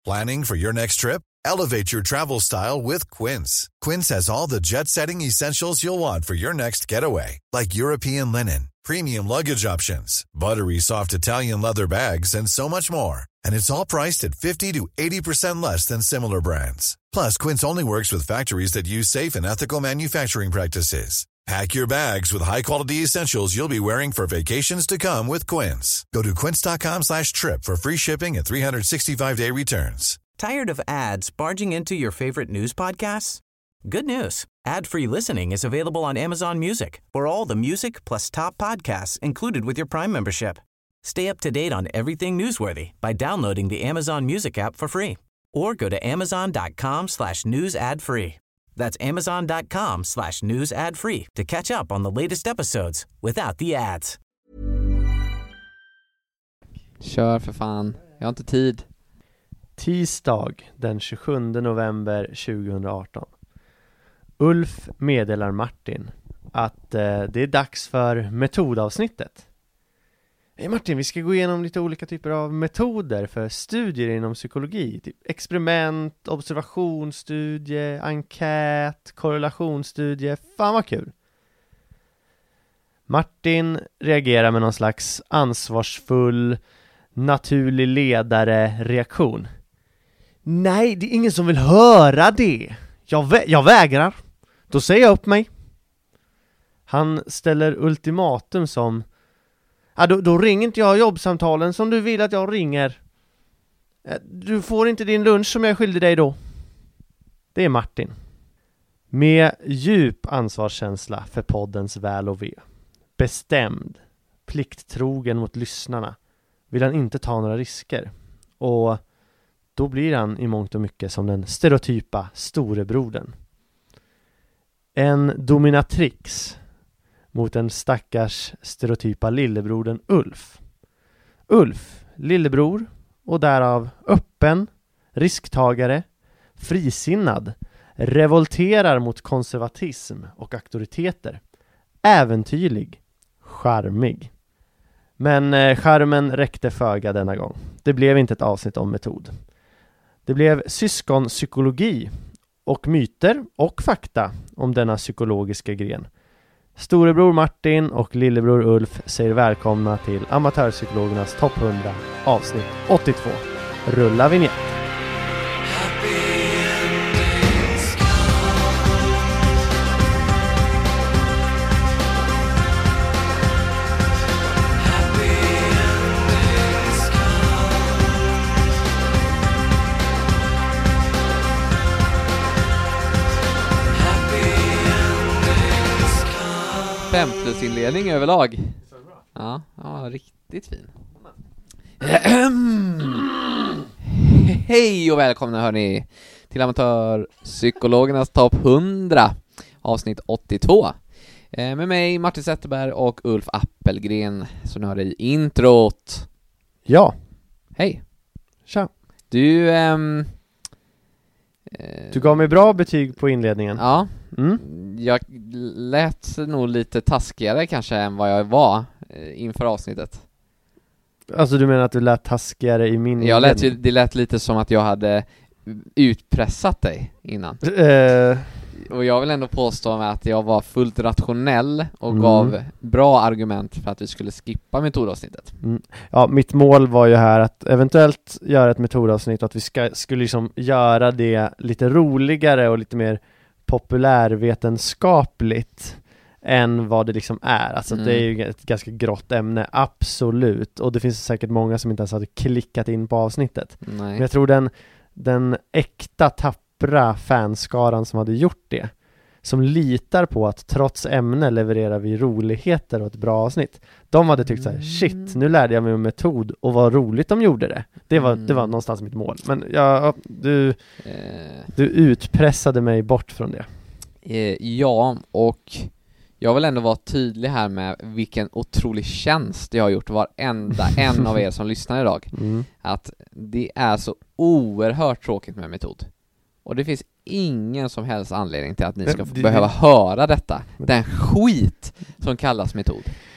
Planning for your next trip? Elevate your travel style with Quince. Quince has all the jet-setting essentials you'll want for your next getaway, like European linen, premium luggage options, buttery soft Italian leather bags, and so much more. And it's all priced at 50 to 80% less than similar brands. Plus, Quince only works with factories that use safe and ethical manufacturing practices. Pack your bags with high-quality essentials you'll be wearing for vacations to come with Quince. Go to quince.com/trip for free shipping and 365-day returns. Tired of ads barging into your favorite news podcasts? Good news. Ad-free listening is available on Amazon Music for all the music plus top podcasts included with your Prime membership. Stay up to date on everything newsworthy by downloading the Amazon Music app for free or go to amazon.com/news ad free. That's amazon.com/news ad free to catch up on the latest episodes without the ads. Kör för fan. Jag har inte tid. Tisdag den 27 november 2018. Ulf meddelar Martin att det är dags för metodavsnittet. Hej Martin, vi ska gå igenom lite olika typer av metoder för studier inom psykologi. Typ experiment, observationsstudie, enkät, korrelationsstudie. Fan vad kul! Martin reagerar med någon slags ansvarsfull, naturlig ledare-reaktion. Nej, det är ingen som vill höra det. Jag vägrar. Då säger jag upp mig. Han ställer ultimatum som då ringer inte jag jobbsamtalen som du vill att jag ringer. Du får inte din lunch som jag skyldig dig då. Det är Martin. Med djup ansvarskänsla för poddens väl och ve. Bestämd, plikttrogen mot lyssnarna, vill han inte ta några risker. Och då blir han i mångt och mycket som den stereotypa storebrodern. En dominatrix mot den stackars stereotypa lillebrodern Ulf. Ulf, lillebror och därav öppen, risktagare, frisinnad, revolterar mot konservatism och auktoriteter. Äventyrlig, charmig. Men charmen räckte föga denna gång. Det blev inte ett avsnitt om metod. Det blev syskonpsykologi och myter och fakta om denna psykologiska gren. Storebror Martin och lillebror Ulf säger välkomna till Amatörpsykologernas topp 100 avsnitt 82. Rulla vignett. Inledning överlag. Ja, riktigt fin. Hej och välkomna hörni till Amatörpsykologernas topp 100 avsnitt 82. Med mig Martin Zetterberg och Ulf Appelgren som ni hör i introt. Ja. Hej. Tja. Du gav mig bra betyg på inledningen. Ja. Jag lät nog lite taskigare kanske än vad jag var inför avsnittet. Alltså du menar att du lät taskigare i min inledning? Det lät lite som att jag hade utpressat dig innan. Och jag vill ändå påstå med att jag var fullt rationell och gav bra argument för att vi skulle skippa metodavsnittet. Ja, mitt mål var ju här att eventuellt göra ett metodavsnitt och att vi skulle liksom göra det lite roligare och lite mer populärvetenskapligt än vad det liksom är. Alltså det är ju ett ganska grått ämne, absolut. Och det finns säkert många som inte ens hade klickat in på avsnittet. Nej. Men jag tror den äkta tappra fanskaran som hade gjort det, som litar på att trots ämne levererar vi roligheter och ett bra avsnitt. De hade tyckt så här: shit, nu lärde jag mig en metod och vad roligt de gjorde det. Det var någonstans mitt mål. Men du utpressade mig bort från det. Ja, och jag vill ändå vara tydlig här med vilken otrolig tjänst jag har gjort varenda en av er som lyssnar idag. Att det är så oerhört tråkigt med metod. Och det finns ingen som helst anledning till att ni ska behöva höra detta. Den skit som kallas metod.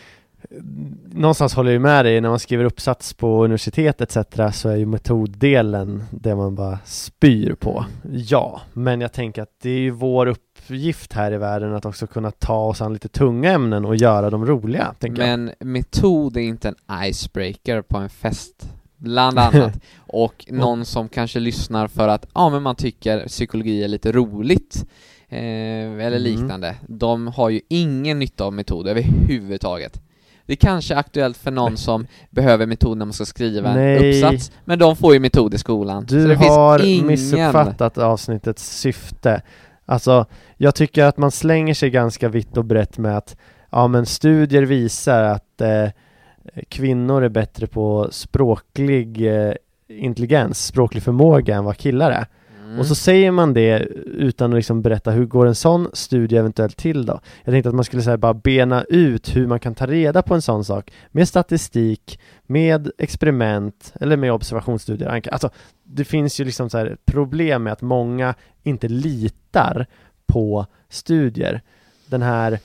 någonstans håller jag med dig, när man skriver uppsats på universitet etc. så är ju metoddelen det man bara spyr på. Ja, men jag tänker att det är ju vår uppgift här i världen att också kunna ta oss an lite tunga ämnen och göra dem roliga, tänker jag. Men metod är inte en icebreaker på en fest, bland annat. Och någon som kanske lyssnar för att men man tycker psykologi är lite roligt eller liknande. De har ju ingen nytta av metod överhuvudtaget. Det är kanske aktuellt för någon som behöver metod när man ska skriva en uppsats, men de får ju metod i skolan. Du så det har missuppfattat avsnittets syfte. Alltså, jag tycker att man slänger sig ganska vitt och brett med att men studier visar att kvinnor är bättre på språklig intelligens, språklig förmåga än vad killar är. Och så säger man det utan att liksom berätta hur går en sån studie eventuellt till då. Jag tänkte att man skulle säga bara bena ut hur man kan ta reda på en sån sak med statistik, med experiment eller med observationsstudier. Alltså det finns ju liksom så här problem med att många inte litar på studier. Den här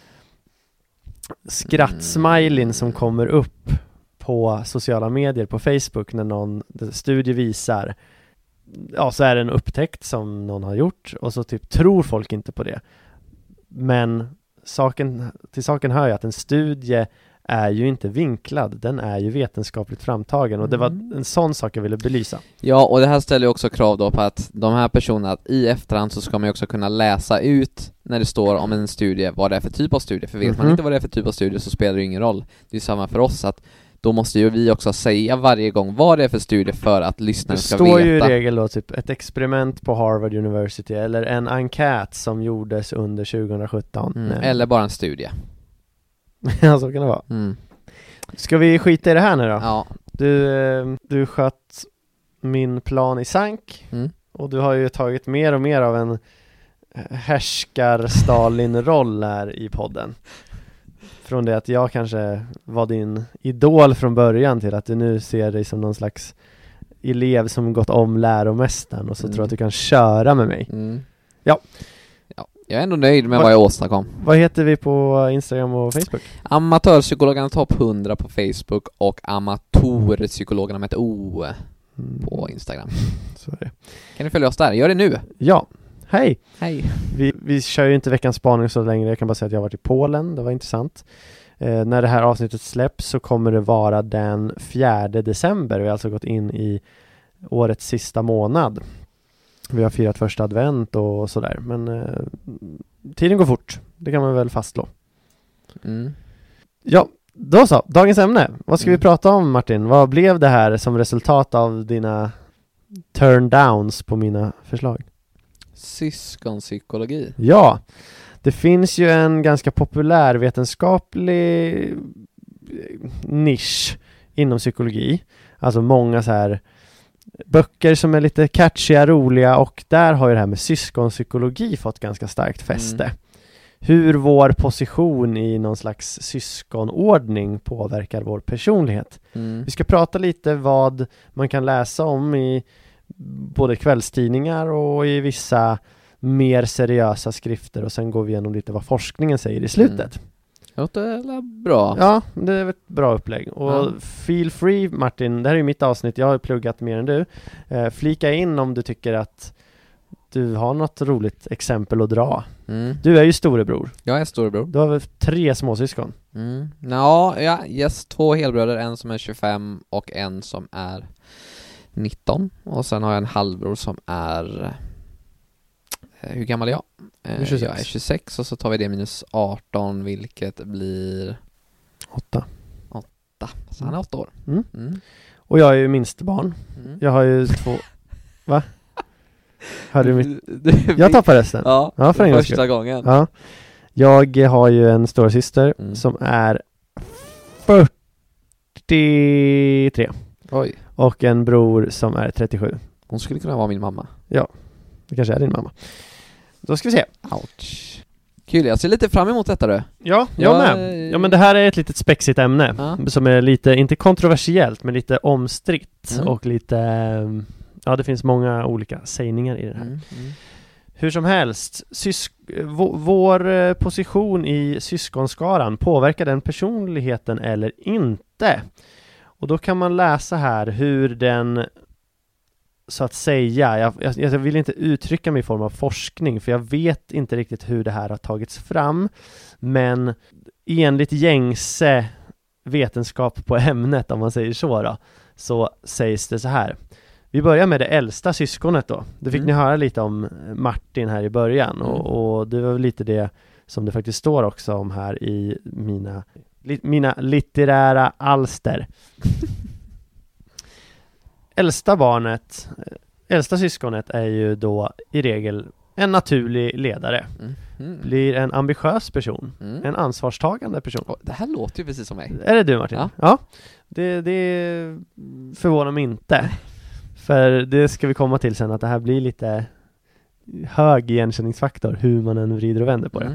skrattsmileyn som kommer upp på sociala medier, på Facebook, när någon studie visar så är det en upptäckt som någon har gjort och så typ tror folk inte på det. Men till saken hör ju att en studie är ju inte vinklad, den är ju vetenskapligt framtagen och det var en sån sak jag ville belysa. Ja, och det här ställer ju också krav då på att de här personerna, att i efterhand så ska man ju också kunna läsa ut när det står om en studie vad det är för typ av studie, för vet man inte vad det är för typ av studie så spelar det ju ingen roll. Det är samma för oss, att då måste ju vi också säga varje gång vad det är för studie för att lyssnaren ska veta. Det står ju i regel då typ ett experiment på Harvard University eller en enkät som gjordes under 2017. Eller bara en studie. Ja, så kan det vara. Ska vi skita i det här nu då? Ja. Du sköt min plan i sank och du har ju tagit mer och mer av en härskar-Stalin-roll här i podden. Från det att jag kanske var din idol från början till att du nu ser dig som någon slags elev som gått om läromästaren och så tror att du kan köra med mig. Ja. Jag är ändå nöjd med vad jag åstadkom. Vad heter vi på Instagram och Facebook? Amatörpsykologerna topp 100 på Facebook och amatörpsykologerna med ett O på Instagram. Så är det. Kan ni följa oss där? Gör det nu. Ja. Hej! Hej! Vi kör ju inte veckans spaning så länge. Jag kan bara säga att jag har varit i Polen. Det var intressant. När det här avsnittet släpps så kommer det vara den 4 december. Vi har alltså gått in i årets sista månad. Vi har firat första advent och sådär. Men tiden går fort. Det kan man väl fastslå. Ja, då så. Dagens ämne. Vad ska vi prata om, Martin? Vad blev det här som resultat av dina turn-downs på mina förslag? Syskonpsykologi. Ja, det finns ju en ganska populär vetenskaplig nisch inom psykologi. Alltså många så här böcker som är lite catchiga, roliga, och där har ju det här med syskonpsykologi fått ganska starkt fäste. Hur vår position i någon slags syskonordning påverkar vår personlighet. Vi ska prata lite vad man kan läsa om i både kvällstidningar och i vissa mer seriösa skrifter, och sen går vi igenom lite vad forskningen säger i slutet. Låter bra. Ja, det är ett bra upplägg. Och feel free, Martin, det här är ju mitt avsnitt, jag har ju pluggat mer än du. Flika in om du tycker att du har något roligt exempel att dra. Du är ju storebror. Jag är storebror. Du har väl 3 småsyskon? Ja, yes, 2 helbröder, en som är 25 och en som är 19. Och sen har jag en halvbror som är... hur gammal är jag? Jag är 26, och så tar vi det minus 18, vilket blir... 8. Så han är 8 år. Och jag är ju minst barn. Jag har ju 2... Va? Hörde du mitt... Jag tappar resten. Ja, för första gången. Ja. Jag har ju en stora syster som är 43. Oj. Och en bror som är 37. Hon skulle kunna vara min mamma. Ja, det kanske är din mamma. Då ska vi se. Ouch. Kul, jag ser lite fram emot detta du. Ja, jag med. Ja, men det här är ett litet spexigt ämne som är lite, inte kontroversiellt, men lite omstritt och lite... Ja, det finns många olika sägningar i det här. Hur som helst, vår position i syskonskaran, påverkar den personligheten eller inte? Och då kan man läsa här hur den, så att säga, jag vill inte uttrycka mig i form av forskning, för jag vet inte riktigt hur det här har tagits fram, men enligt gängse vetenskap på ämnet, om man säger så då, så sägs det så här. Vi börjar med det äldsta syskonet då. Det fick ni höra lite om Martin här i början, och det var lite det som det faktiskt står också om här i mina litterära alster. Äldsta syskonet är ju då i regel en naturlig ledare. Blir en ambitiös person. En ansvarstagande person. Det här låter ju precis som mig. Är det du, Martin? Ja. Det förvånar mig inte. För det ska vi komma till sen, att det här blir lite hög igenkänningsfaktor hur man än vrider och vänder på det.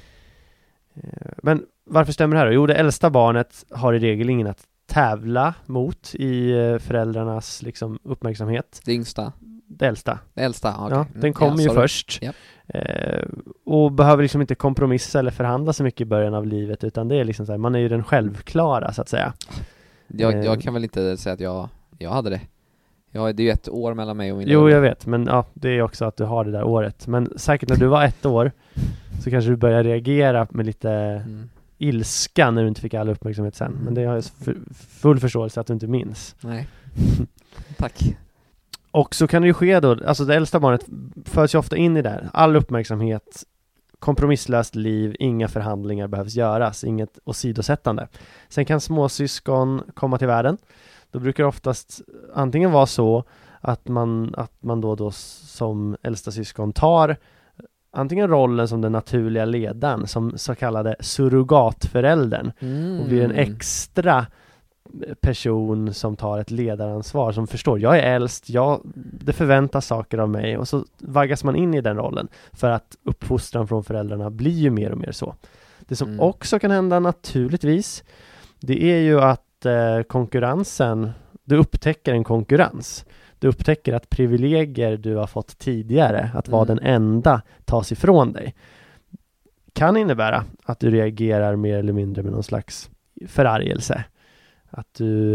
Men varför stämmer det här då? Jo, det äldsta barnet har i regel ingen att tävla mot i föräldrarnas liksom uppmärksamhet. Det yngsta? Det äldsta. Okay. Ja, den kommer ju först. Yep. Och behöver liksom inte kompromissa eller förhandla så mycket i början av livet, utan det är liksom så här, man är ju den självklara, så att säga. Jag kan väl inte säga att jag hade det. Det är ju 1 år mellan mig och min Jo, jag vet, men ja, det är också att du har det där året. Men säkert när du var 1 år så kanske du börjar reagera med lite ilska när du inte fick all uppmärksamhet sen. Men det har jag full förståelse att du inte minns. Nej. Tack. Och så kan det ju ske då, alltså det äldsta barnet föds ju ofta in i det. All uppmärksamhet, kompromisslöst liv, inga förhandlingar behövs göras, inget åsidosättande. Sen kan småsyskon komma till världen. Då brukar det oftast antingen vara så att man då som äldsta syskon tar antingen rollen som den naturliga ledaren, som så kallade surrogatföräldern, och blir en extra person som tar ett ledaransvar, som förstår, jag är äldst, det förväntas saker av mig, och så vaggas man in i den rollen, för att uppfostran från föräldrarna blir ju mer och mer så. Det som också kan hända naturligtvis, det är ju att konkurrensen, du upptäcker en konkurrens. Du upptäcker att privilegier du har fått tidigare, att vara den enda, tas ifrån dig. Kan innebära att du reagerar mer eller mindre med någon slags förargelse. Att du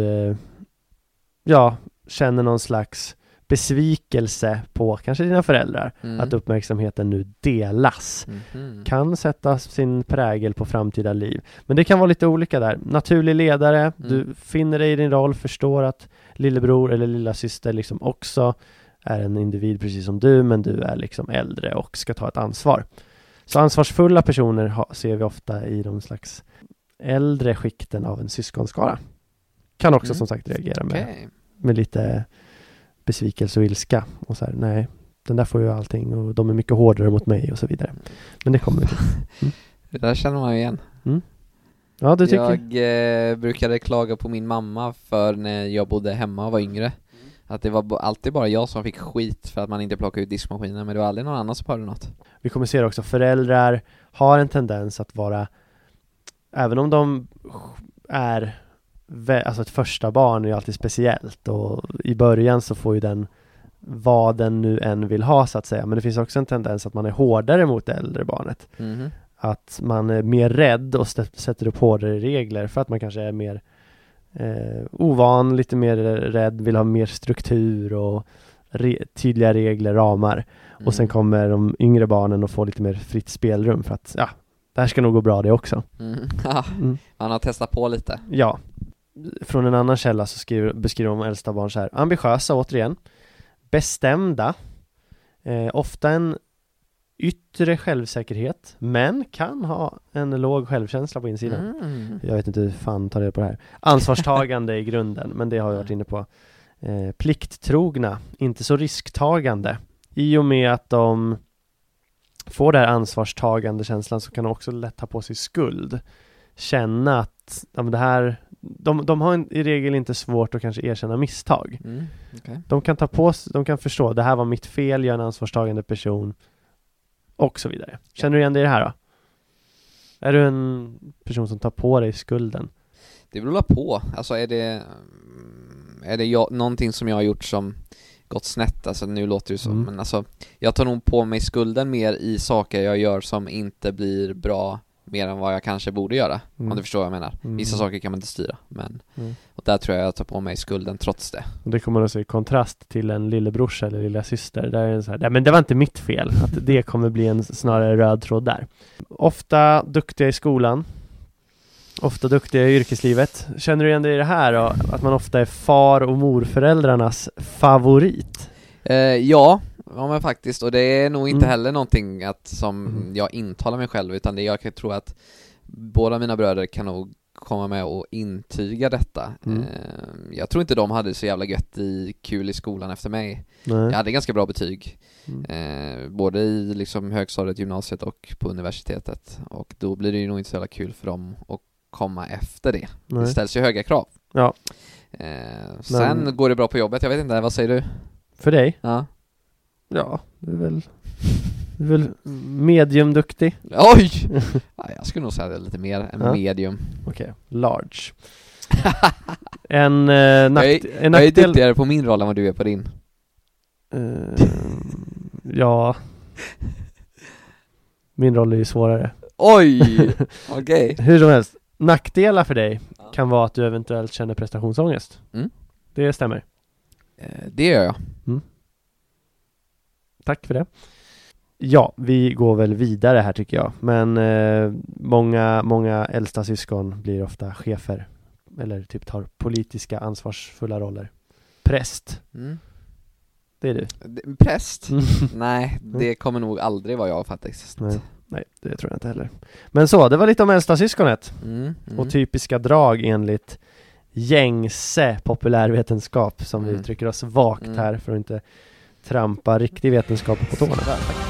känner någon slags besvikelse på kanske dina föräldrar, att uppmärksamheten nu delas. Kan sätta sin prägel på framtida liv. Men det kan vara lite olika där. Naturlig ledare, du finner dig i din roll, förstår att lillebror eller lilla syster liksom också är en individ precis som du, men du är liksom äldre och ska ta ett ansvar. Så ansvarsfulla personer ser vi ofta i de slags äldre skikten av en syskonskara. Kan också som sagt reagera med lite besvikelse och ilska och så här, nej, den där får ju allting och de är mycket hårdare mot mig och så vidare. Men det kommer till. Det där känner man ju igen. Ja, det tycker jag brukade klaga på min mamma för när jag bodde hemma och var yngre. Att det var alltid bara jag som fick skit för att man inte plockade ut diskmaskinen, men det var aldrig någon annan som hörde något. Vi kommer se också, föräldrar har en tendens att vara, även om de är, alltså ett första barn är ju alltid speciellt, och i början så får ju den vad den nu än vill ha, så att säga, men det finns också en tendens att man är hårdare mot det äldre barnet. Att man är mer rädd och sätter upp hårdare regler för att man kanske är mer ovan, lite mer rädd, vill ha mer struktur och tydliga regler, ramar. Och sen kommer de yngre barnen och får lite mer fritt spelrum för att det här ska nog gå bra det också. Man har testat på lite. Ja. Från en annan källa så beskriver de äldsta barn så här: ambitiösa, återigen, bestämda, ofta en yttre självsäkerhet, men kan ha en låg självkänsla på insidan. Jag vet inte hur fan tar det på det här. Ansvarstagande i grunden, men det har jag varit inne på. Plikttrogna, inte så risktagande. I och med att de får det här ansvarstagande känslan, så kan de också lätt ta på sig skuld. Känna att det här, de har i regel inte svårt att kanske erkänna misstag. De kan de kan förstå, det här var mitt fel, jag är en ansvarstagande person, och så vidare. Känner du igen det i det här då? Är du en person som tar på dig skulden? Det beror på. Alltså är det någonting som jag har gjort som gått snett, alltså nu låter det så, men alltså jag tar nog på mig skulden mer i saker jag gör som inte blir bra mer än vad jag kanske borde göra, om du förstår vad jag menar. Vissa saker kan man inte styra, men och där tror jag tar på mig skulden trots det. Och det kommer alltså i kontrast till en lillebrorsa eller lilla syster. Där är det så här, nej, men det var inte mitt fel. Att det kommer bli en snarare röd tråd där. Ofta duktiga i skolan. Ofta duktiga i yrkeslivet. Känner du igen dig i det här då? Att man ofta är far- och morföräldrarnas favorit? Ja, men faktiskt. Och det är nog inte heller någonting som jag intalar mig själv, utan det jag tror att båda mina bröder kan nog komma med och intyga detta. Jag tror inte de hade så jävla kul i skolan efter mig. Nej. Jag hade ganska bra betyg. Både i liksom högstadiet, gymnasiet och på universitetet. Och då blir det ju nog inte så jävla kul för dem att komma efter det. Nej. Det ställs ju höga krav. Ja. Sen går det bra på jobbet, jag vet inte, vad säger du? För dig? Ja. Ja, du är väl mediumduktig. Oj! Ja, jag skulle nog säga det lite mer än medium. Okej, large. Jag är duktigare på min roll än vad du är på din. Ja. Min roll är ju svårare. Oj! Okej. Hur som helst, nackdelar för dig kan vara att du eventuellt känner prestationsångest. Det stämmer. Det gör jag. Tack för det. Ja, vi går väl vidare här tycker jag. Men många äldsta syskon blir ofta chefer. Eller typ tar politiska ansvarsfulla roller. Präst. Det är du. Präst? Nej, det kommer nog aldrig vara jag faktiskt. Nej, det tror jag inte heller. Men så, det var lite om äldsta syskonet. Och typiska drag enligt gängse populärvetenskap som vi uttrycker oss vagt här för att inte trampa riktig vetenskap på tårna.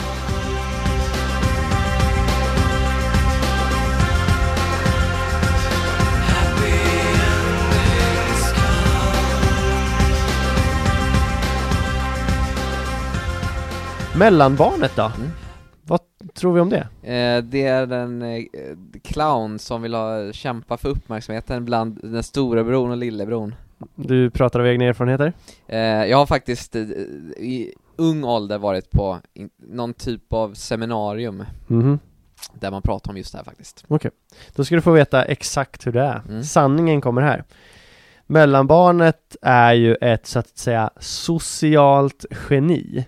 Mellanbarnet då? Vad tror vi om det? Det är en clown som vill kämpa för uppmärksamheten bland den stora bron och lillebron. Du pratar av egna erfarenheter? Jag har faktiskt i ung ålder varit på någon typ av seminarium där man pratar om just det här faktiskt. Okej, då ska du få veta exakt hur det är. Sanningen kommer här. Mellanbarnet är ju ett så att säga socialt geni.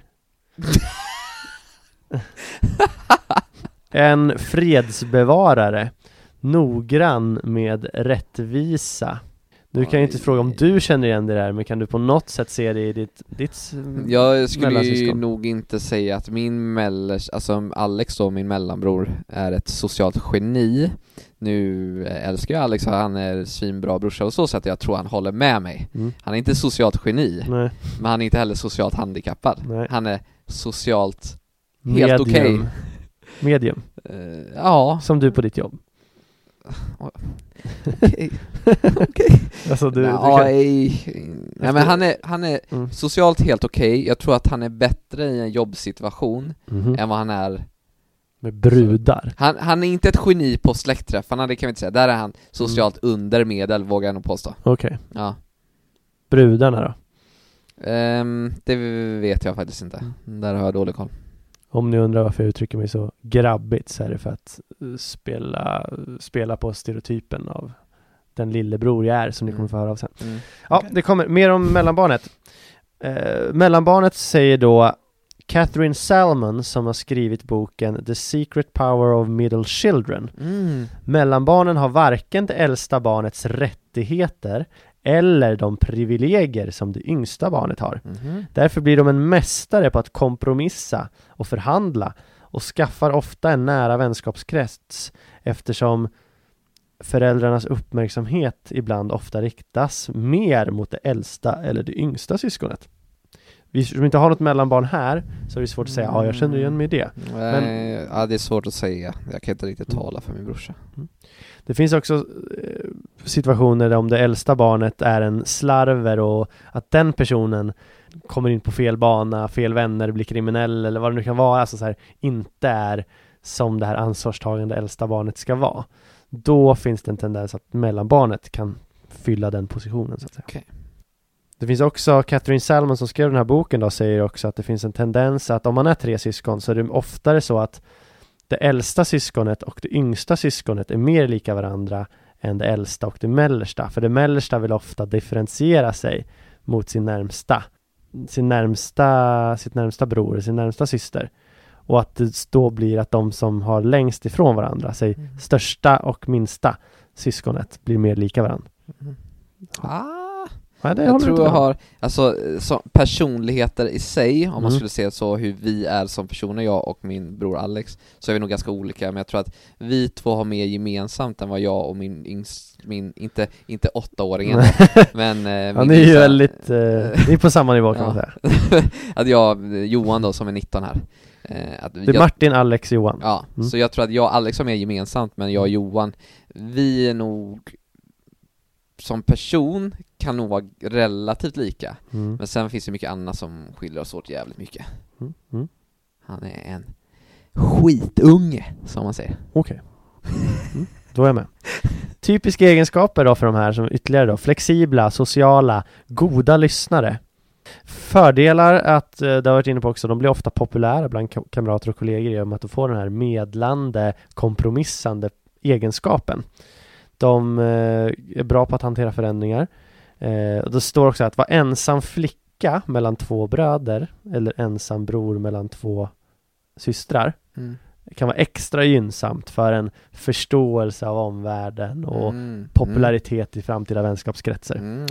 En fredsbevarare, noggrann med rättvisa. Du kan ju inte fråga om du känner igen det där, men kan du på något sätt se det i ditt jag skulle ju nog inte säga att alltså Alex då, min mellanbror, är ett socialt geni. Nu älskar jag Alex och han är svinbra brorsa och så att jag tror han håller med mig. Han är inte socialt geni. Nej. Men han är inte heller socialt handikappad. Nej. Han är socialt helt okej. Medium. Ja. Som du på ditt jobb. Okej. Alltså men han är socialt helt okej. Jag tror att han är bättre i en jobbsituation än vad han är med brudar. Han är inte ett geni på släktträffarna, det kan vi inte säga. Där är han socialt under medel, vågar jag nog påstå. Okej. Ja. Brudarna då? Det vet jag faktiskt inte. Där har jag dålig koll. Om ni undrar varför jag uttrycker mig så grabbigt, så är det för att spela på stereotypen av den lillebror jag är, som ni kommer få höra av sen. Ja, det kommer mer om mellanbarnet. Mellanbarnet säger då Catherine Salmon, som har skrivit boken The Secret Power of Middle Children. Mellanbarnen har varken det äldsta barnets rättigheter eller de privilegier som det yngsta barnet har. Därför blir de en mästare på att kompromissa och förhandla och skaffar ofta en nära vänskapskrets, eftersom föräldrarnas uppmärksamhet ibland ofta riktas mer mot det äldsta eller det yngsta syskonet. Vi som inte har något mellanbarn här, så är det svårt att säga, ja, jag känner igen mig i det. Ja, det är svårt att säga. Jag kan inte riktigt tala för min brorsa. Det finns också situationer där om det äldsta barnet är en slarver och att den personen kommer in på fel bana, fel vänner, blir kriminell eller vad det nu kan vara, alltså så här, inte är som det här ansvarstagande äldsta barnet ska vara. Då finns det en tendens att mellanbarnet kan fylla den positionen, så att säga. Okay. Det finns också Catherine Salmon som skrev den här boken då, säger också att det finns en tendens att om man är 3 syskon så är det oftare så att det äldsta syskonet och det yngsta syskonet är mer lika varandra än det äldsta och det mellersta. För det mellersta vill ofta differentiera sig mot sitt närmsta bror, sin närmsta syster. Och att det då blir att de som har längst ifrån varandra, säg största och minsta syskonet, blir mer lika varandra. Ja, jag tror jag har så personligheter i sig, om man skulle se så hur vi är som personer, jag och min bror Alex, så är vi nog ganska olika, men jag tror att vi två har mer gemensamt än vad jag och min inte 8-åringen men ni är ju väldigt ni är på samma nivå kan man säga. Att Johan då som är 19 här. Det är Martin, Alex, Johan. Ja, så jag tror att jag och Alex har mer gemensamt, men jag och Johan, vi är nog som person kan nog vara relativt lika. Men sen finns det mycket annat som skiljer oss åt jävligt mycket. Han är en skitunge, som man säger. Okej. Då är jag med. Typiska egenskaper då för de här som ytterligare då: flexibla, sociala, goda lyssnare. Fördelar att det har varit inne på också, de blir ofta populära bland kamrater och kollegor genom att de får den här medlande, kompromissande egenskapen. De är bra på att hantera förändringar. Och det står också att vara ensam flicka mellan 2 bröder eller ensam bror mellan 2 systrar kan vara extra gynnsamt för en förståelse av omvärlden och popularitet i framtida vänskapskretsar.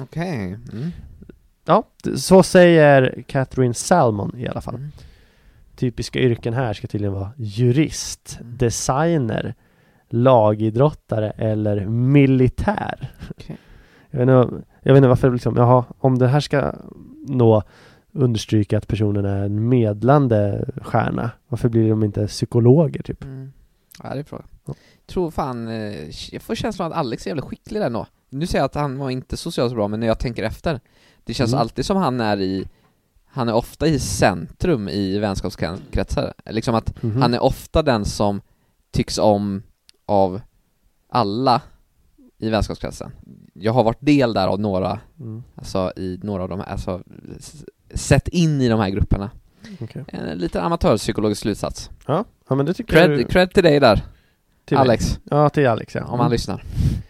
Ja, så säger Catherine Salmon i alla fall. Typiska yrken här ska tydligen vara jurist, designer, lagidrottare eller militär. Jag vet inte varför liksom, om det här ska nå understryka att personen är en medlande stjärna, varför blir de inte psykologer typ? Ja, det är bra. Tror fan, jag får känslan att Alex är jävligt skicklig där nu. Nu säger jag att han var inte socialt så bra, men när jag tänker efter, det känns alltid som han är ofta i centrum i vänskapskretsar. Liksom att han är ofta den som tycks om av alla i vänskapskretsen. Jag har varit del där av några, alltså i några av de här, alltså sett in i de här grupperna. En liten amatörpsykologisk slutsats. Ja, men det tycker jag. Cred till dig där, till Alex. Mig. Ja, till Alex, ja. Om han lyssnar.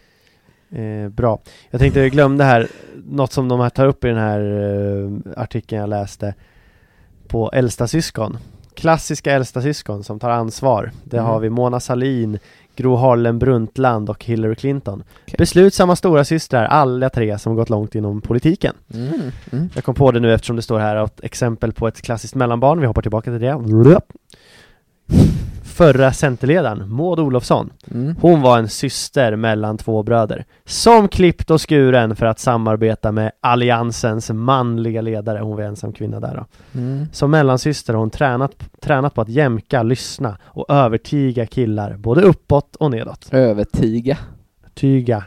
Bra. Jag tänkte jag glömde här något som de här tar upp i den här artikeln jag läste på äldsta syskon. Klassiska äldsta syskon som tar ansvar. Det har vi Mona Sahlin, Gro Harlem Brundtland och Hillary Clinton. Beslutsamma stora systrar, alla 3 som gått långt inom politiken. Jag kom på det nu eftersom det står här ett exempel på ett klassiskt mellanbarn. Vi hoppar tillbaka till det. Förra centerledaren, Maud Olofsson. Hon var en syster mellan 2 bröder som klippt och skuren för att samarbeta med alliansens manliga ledare. Hon var ensam kvinna där då. Som mellansyster har hon tränat på att jämka, lyssna och övertyga killar både uppåt och nedåt. Tyga.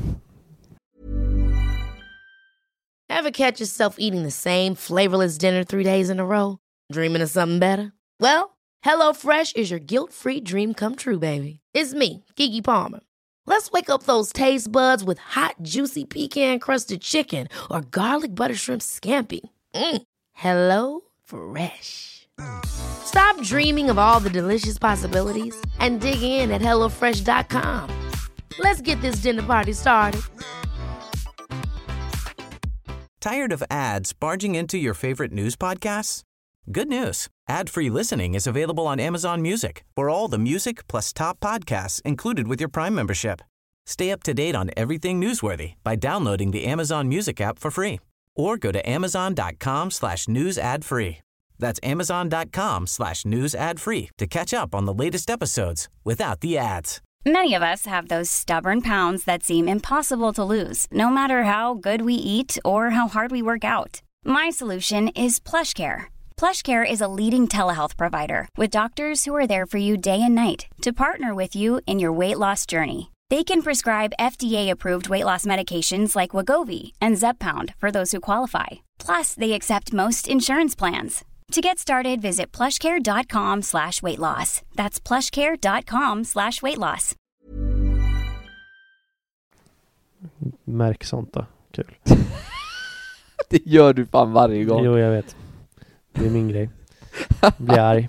Ever catch yourself eating the same flavorless dinner 3 days in a row? Dreaming of something better? Well, HelloFresh is your guilt-free dream come true, baby. It's me, Keke Palmer. Let's wake up those taste buds with hot, juicy pecan-crusted chicken or garlic butter shrimp scampi. Hello Fresh. Stop dreaming of all the delicious possibilities and dig in at HelloFresh.com. Let's get this dinner party started. Tired of ads barging into your favorite news podcasts? Good news. Ad-free listening is available on Amazon Music for all the music plus top podcasts included with your Prime membership. Stay up to date on everything newsworthy by downloading the Amazon Music app for free or go to amazon.com/news ad free. That's amazon.com/news ad free to catch up on the latest episodes without the ads. Many of us have those stubborn pounds that seem impossible to lose, no matter how good we eat or how hard we work out. My solution is PlushCare. PlushCare is a leading telehealth provider with doctors who are there for you day and night to partner with you in your weight loss journey. They can prescribe FDA-approved weight loss medications like Wegovy and Zepbound for those who qualify. Plus, they accept most insurance plans. To get started, visit plushcare.com/weightloss. That's plushcare.com/weightloss. Märk sånt då. Kul. Det gör du fan varje gång. Jo, jag vet. Det är min grej. Blir arg.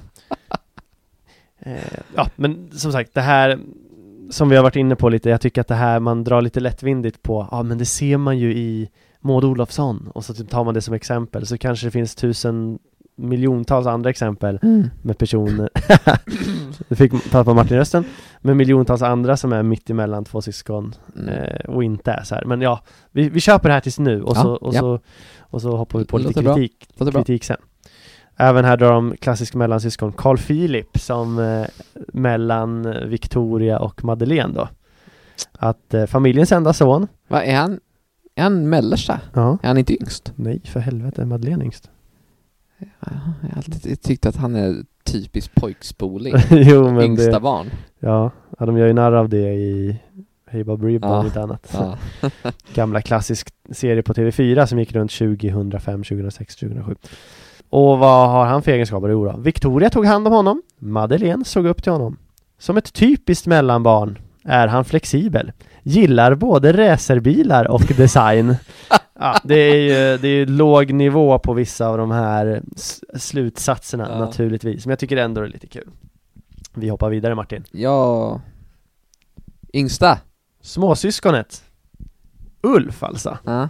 Ja, men som sagt, det här som vi har varit inne på lite, jag tycker att det här man drar lite lättvindigt på, ja men det ser man ju i Maud Olofsson, och så typ tar man det som exempel, så kanske det finns 1000 miljontals andra exempel med personer du fick pappa Martin rösten, med miljontals andra som är mitt emellan två syskon och inte är så här. Men ja, vi köper det här tills nu och så hoppar vi på lite kritik sen. Även här drar de klassisk mellansyskon Carl Philip som mellan Victoria och Madeleine då. Att familjens enda son. Vad är han mellersta? Ja. Är han inte yngst? Nej, för helvete, är Madeleine yngst. Ja, jag har alltid tyckt att han är typiskt pojkspoling. Jo, men yngsta barn. Ja, de gör ju narr av det i Hey Bob Ribbon och lite annat. Ja. Gamla klassisk serie på TV4 som gick runt 2005, 2006, 2007. Och vad har han för egenskaper? Jo då. Victoria tog hand om honom. Madeleine såg upp till honom. Som ett typiskt mellanbarn är han flexibel. Gillar både racerbilar och design. Ja, det är ju låg nivå på vissa av de här slutsatserna naturligtvis. Men jag tycker ändå det är lite kul. Vi hoppar vidare, Martin. Ja. Yngsta. Småsyskonet. Ulf alltså. Ja.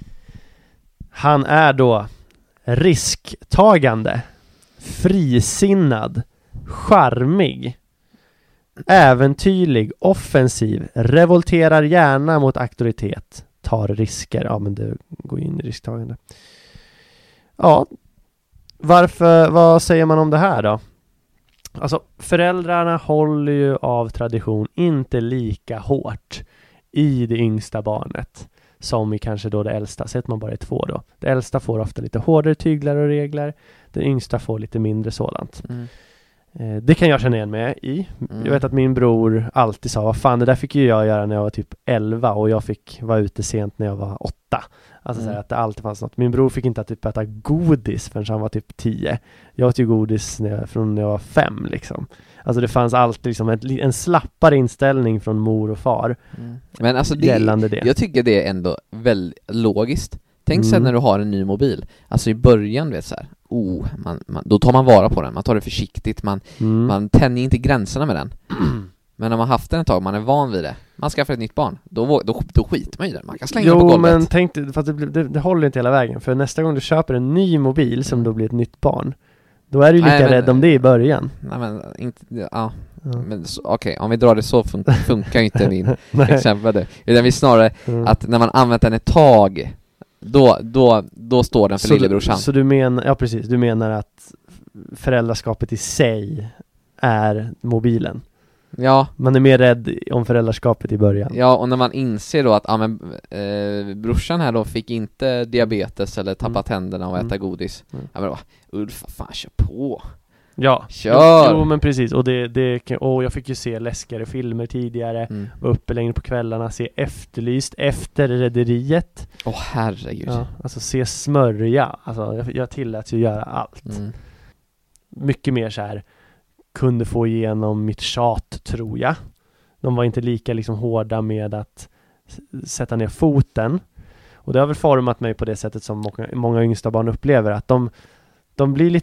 Han är då risktagande, frisinnad, charmig, äventyrlig, offensiv, revolterar gärna mot auktoritet, tar risker. Ja, men det går in i risktagande. Ja, vad säger man om det här då? Alltså, föräldrarna håller ju av tradition inte lika hårt i det yngsta barnet som i kanske då det äldsta. Säg att man bara är 2 då. Det äldsta får ofta lite hårdare tyglar och regler. Det yngsta får lite mindre sådant. Det kan jag känna igen mig i. Jag vet att min bror alltid sa, vad fan, det där fick ju jag göra när jag var typ 11 och jag fick vara ute sent när jag var 8. Alltså så här, att det alltid fanns något. Min bror fick inte typ äta godis förrän han var typ 10. Jag åt ju godis från när jag var 5 liksom. Alltså det fanns alltid liksom en slappare inställning från mor och far. Men alltså gällande det. Jag tycker det är ändå väldigt logiskt. Tänk sen när du har en ny mobil. Alltså i början, vet så här, då tar man vara på den. Man tar det försiktigt. Man tänjer inte gränserna med den. Men när man haft den ett tag, man är van vid det. Man skaffar ett nytt barn. Då skiter man ju där. Man kan slänga på golvet. Jo, men tänk dig, för att det håller inte hela vägen. För nästa gång du köper en ny mobil som då blir ett nytt barn, då är du lika rädd om det i början. Nej, men inte... Ja. Men okej, om vi drar det så funkar ju inte min exempel. Utan vi snarare att när man använt den ett tag, då står den för lillebrorsan. Så du menar, ja precis, du menar att föräldraskapet i sig är mobilen. Ja. Man är mer rädd om föräldraskapet i början. Ja, och när man inser då att brorsan här då fick inte diabetes eller tappa tänderna och äta godis. Ja, men då, Ulf, fan, kör på. Ja, kör! Jo, men precis. Och jag fick ju se läskigare filmer tidigare. Var uppe längre på kvällarna, se Efterlyst, Efter Rederiet. Herregud. Ja, alltså se Smörja. Alltså jag tillät ju göra allt. Mycket mer så här, kunde få igenom mitt tjat, tror jag. De var inte lika liksom hårda med att sätta ner foten. Och det har väl format mig på det sättet som många yngsta barn upplever. Att de blir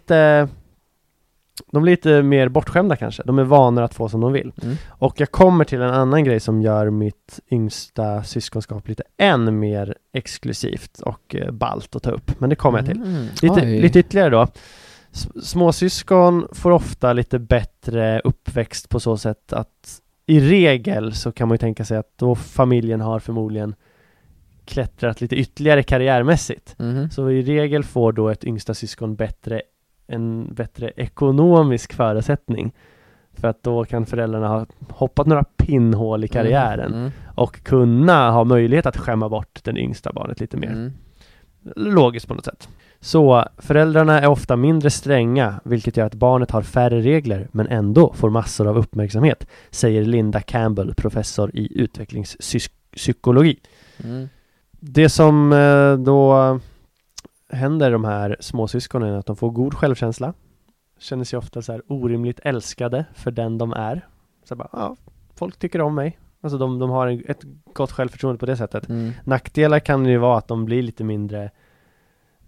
lite mer bortskämda kanske. De är vana att få som de vill. Och jag kommer till en annan grej som gör mitt yngsta syskonskap lite än mer exklusivt och ballt att ta upp. Men det kommer jag till. Lite ytterligare då. Småsyskon får ofta lite bättre uppväxt på så sätt att i regel så kan man ju tänka sig att då familjen har förmodligen klättrat lite ytterligare karriärmässigt. Så i regel får då ett yngsta syskon en bättre ekonomisk förutsättning, för att då kan föräldrarna ha hoppat några pinnhål i karriären och kunna ha möjlighet att skämma bort den yngsta barnet lite mer. Logiskt på något sätt. Så föräldrarna är ofta mindre stränga, vilket gör att barnet har färre regler men ändå får massor av uppmärksamhet, säger Linda Campbell, professor i utvecklingspsykologi. Det som då händer de här småsyskonen är att de får god självkänsla, känner sig ofta så här orimligt älskade för den de är. Så bara, ja, folk tycker om mig. Alltså de har ett gott självförtroende på det sättet. Nackdelar kan ju vara att de blir lite mindre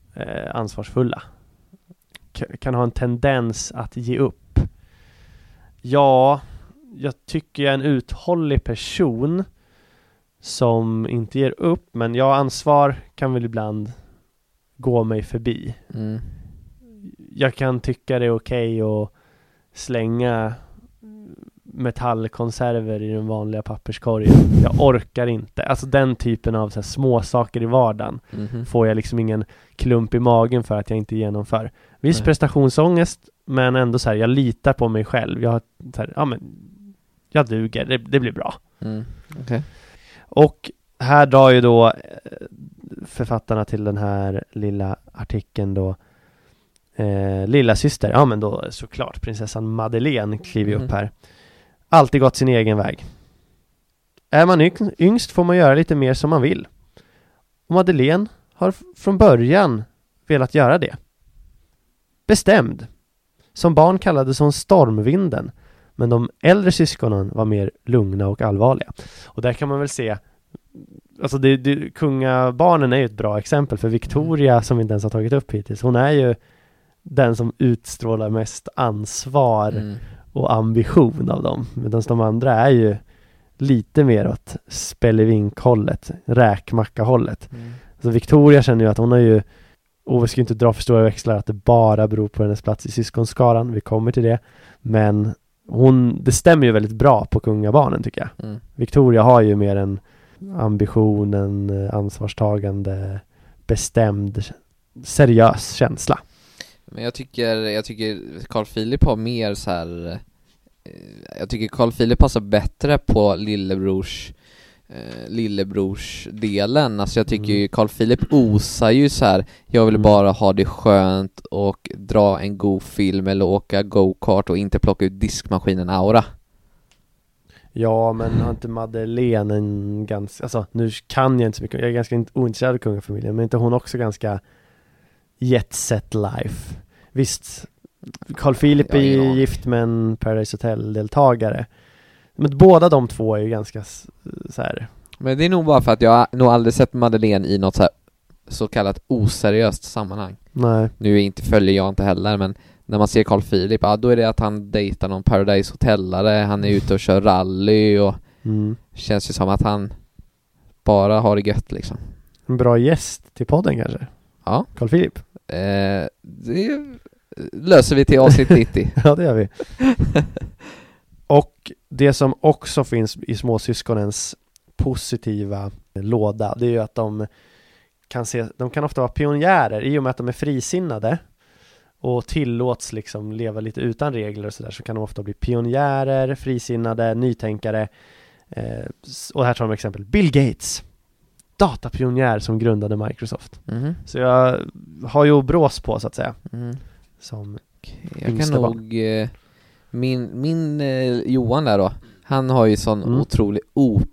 ansvarsfulla. Kan ha en tendens att ge upp. Ja, jag tycker jag är en uthållig person som inte ger upp, men ansvar kan väl ibland gå mig förbi. Jag kan tycka det är okej att slänga metallkonserver i den vanliga papperskorgen. Jag orkar inte. Alltså den typen av så här små saker i vardagen får jag liksom ingen klump i magen för att jag inte genomför. Viss prestationsångest, men ändå så här, jag litar på mig själv. Jag så här, men jag duger, det blir bra. Okay. Och här drar ju då författarna till den här lilla artikeln då lilla syster, ja men då såklart prinsessan Madeleine kliver upp här. Alltid gått sin egen väg. Är man yngst får man göra lite mer som man vill. Och Madeleine har från början velat göra det. Bestämd. Som barn kallades hon stormvinden, men de äldre syskonen var mer lugna och allvarliga. Och där kan man väl se, alltså kungabarnen är ju ett bra exempel, för Victoria, som vi inte ens har tagit upp hittills, hon är ju den som utstrålar mest ansvar och ambition av dem. Medan de andra är ju lite mer åt spelevink-hållet, räkmacka-hållet. Så Victoria känner ju att hon har ju, och vi ska inte dra för stora växlar att det bara beror på hennes plats i syskonskaran, vi kommer till det, men det stämmer ju väldigt bra på kungabarnen tycker jag. Victoria har ju mer en ambition, en ansvarstagande, bestämd, seriös känsla. Men jag tycker Carl Philip har mer så här. Jag tycker Carl Philip passar bättre på lillebrors delen. Alltså jag tycker ju Carl Philip osar ju så här. Jag vill bara ha det skönt och dra en god film eller åka go-kart och inte plocka ut diskmaskinen aura. Ja, men har inte Madeleine en ganska, alltså nu kan jag inte så mycket, jag är ganska ointresserad av kungafamiljen, men inte hon också ganska jet set life? Visst, Carl Philip är ju gift med en Paradise Hotel-deltagare, men båda de två är ju ganska så här. Men det är nog bara för att jag nog aldrig sett Madeleine i något så kallat oseriöst sammanhang. Nej. Nu följer jag inte heller, men när man ser Carl Philip, då är det att han dejtar någon Paradise Hotelare, han är ute och kör rally och känns ju som att han bara har det gött liksom. En bra gäst till podden kanske? Ja. Carl Philip? Det löser vi till avsnitt 90. Ja, det gör vi. Och det som också finns i småsyskonens positiva låda, det är ju att de kan ofta vara pionjärer i och med att de är frisinnade och tillåts liksom leva lite utan regler och sådär, så kan de ofta bli pionjärer, frisinnade, nytänkare. Och här tar de exempel Bill Gates, datapionjär som grundade Microsoft. Så jag har ju brås på så att säga. Som jag kan nog min Johan där då, han har ju sån otrolig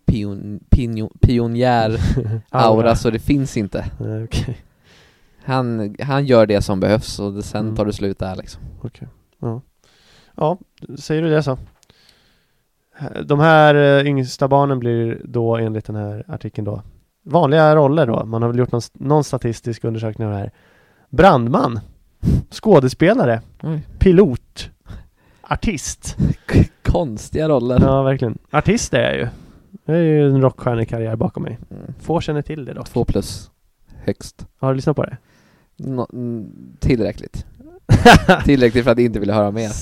pionjär aura så det finns inte. Okay. Han gör det som behövs och sen tar det slut där liksom. Okej. Ja, säger du det så. De här yngsta barnen blir då enligt den här artikeln då vanliga roller då. Man har väl gjort någon statistisk undersökning av det här. Brandman, skådespelare, pilot, artist. Konstiga roller. Ja, verkligen. Artist är jag ju. Jag är ju en rockstjärnekarriär bakom mig. Få känner till det då. 2+ högst. Har du lyssnat på det? Tillräckligt. Tillräckligt för att inte vilja höra mer.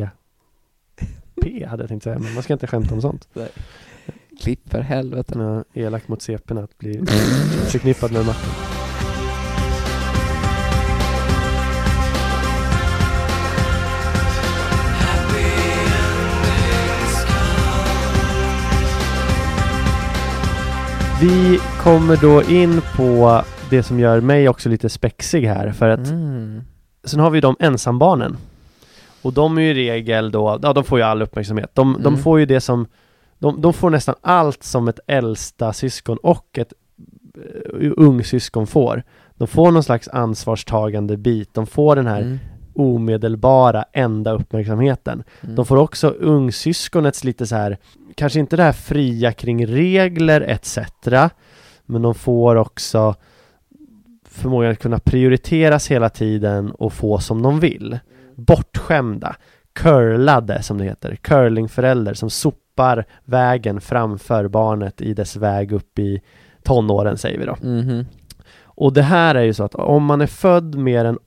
P hade jag tänkt säga, men man ska inte skämta om sånt. Nej. Klipp för helvete. Ja, elak mot CP:n att bli förknippad med matten. Vi kommer då in på det som gör mig också lite spexig här, för att sen har vi de ensambarnen. Och de är ju i regel då, de får ju all uppmärksamhet. De får ju det som de får nästan allt som ett äldsta syskon och ett ung syskon får. De får någon slags ansvarstagande bit. De får den här omedelbara enda uppmärksamheten. De får också ungsyskonets lite så här, kanske inte det här fria kring regler etc. Men de får också förmågan att kunna prioriteras hela tiden och få som de vill. Bortskämda, curlade som det heter, curlingförälder som sopar vägen framför barnet i dess väg upp i tonåren, säger vi då. Och det här är ju så att om man är född mer än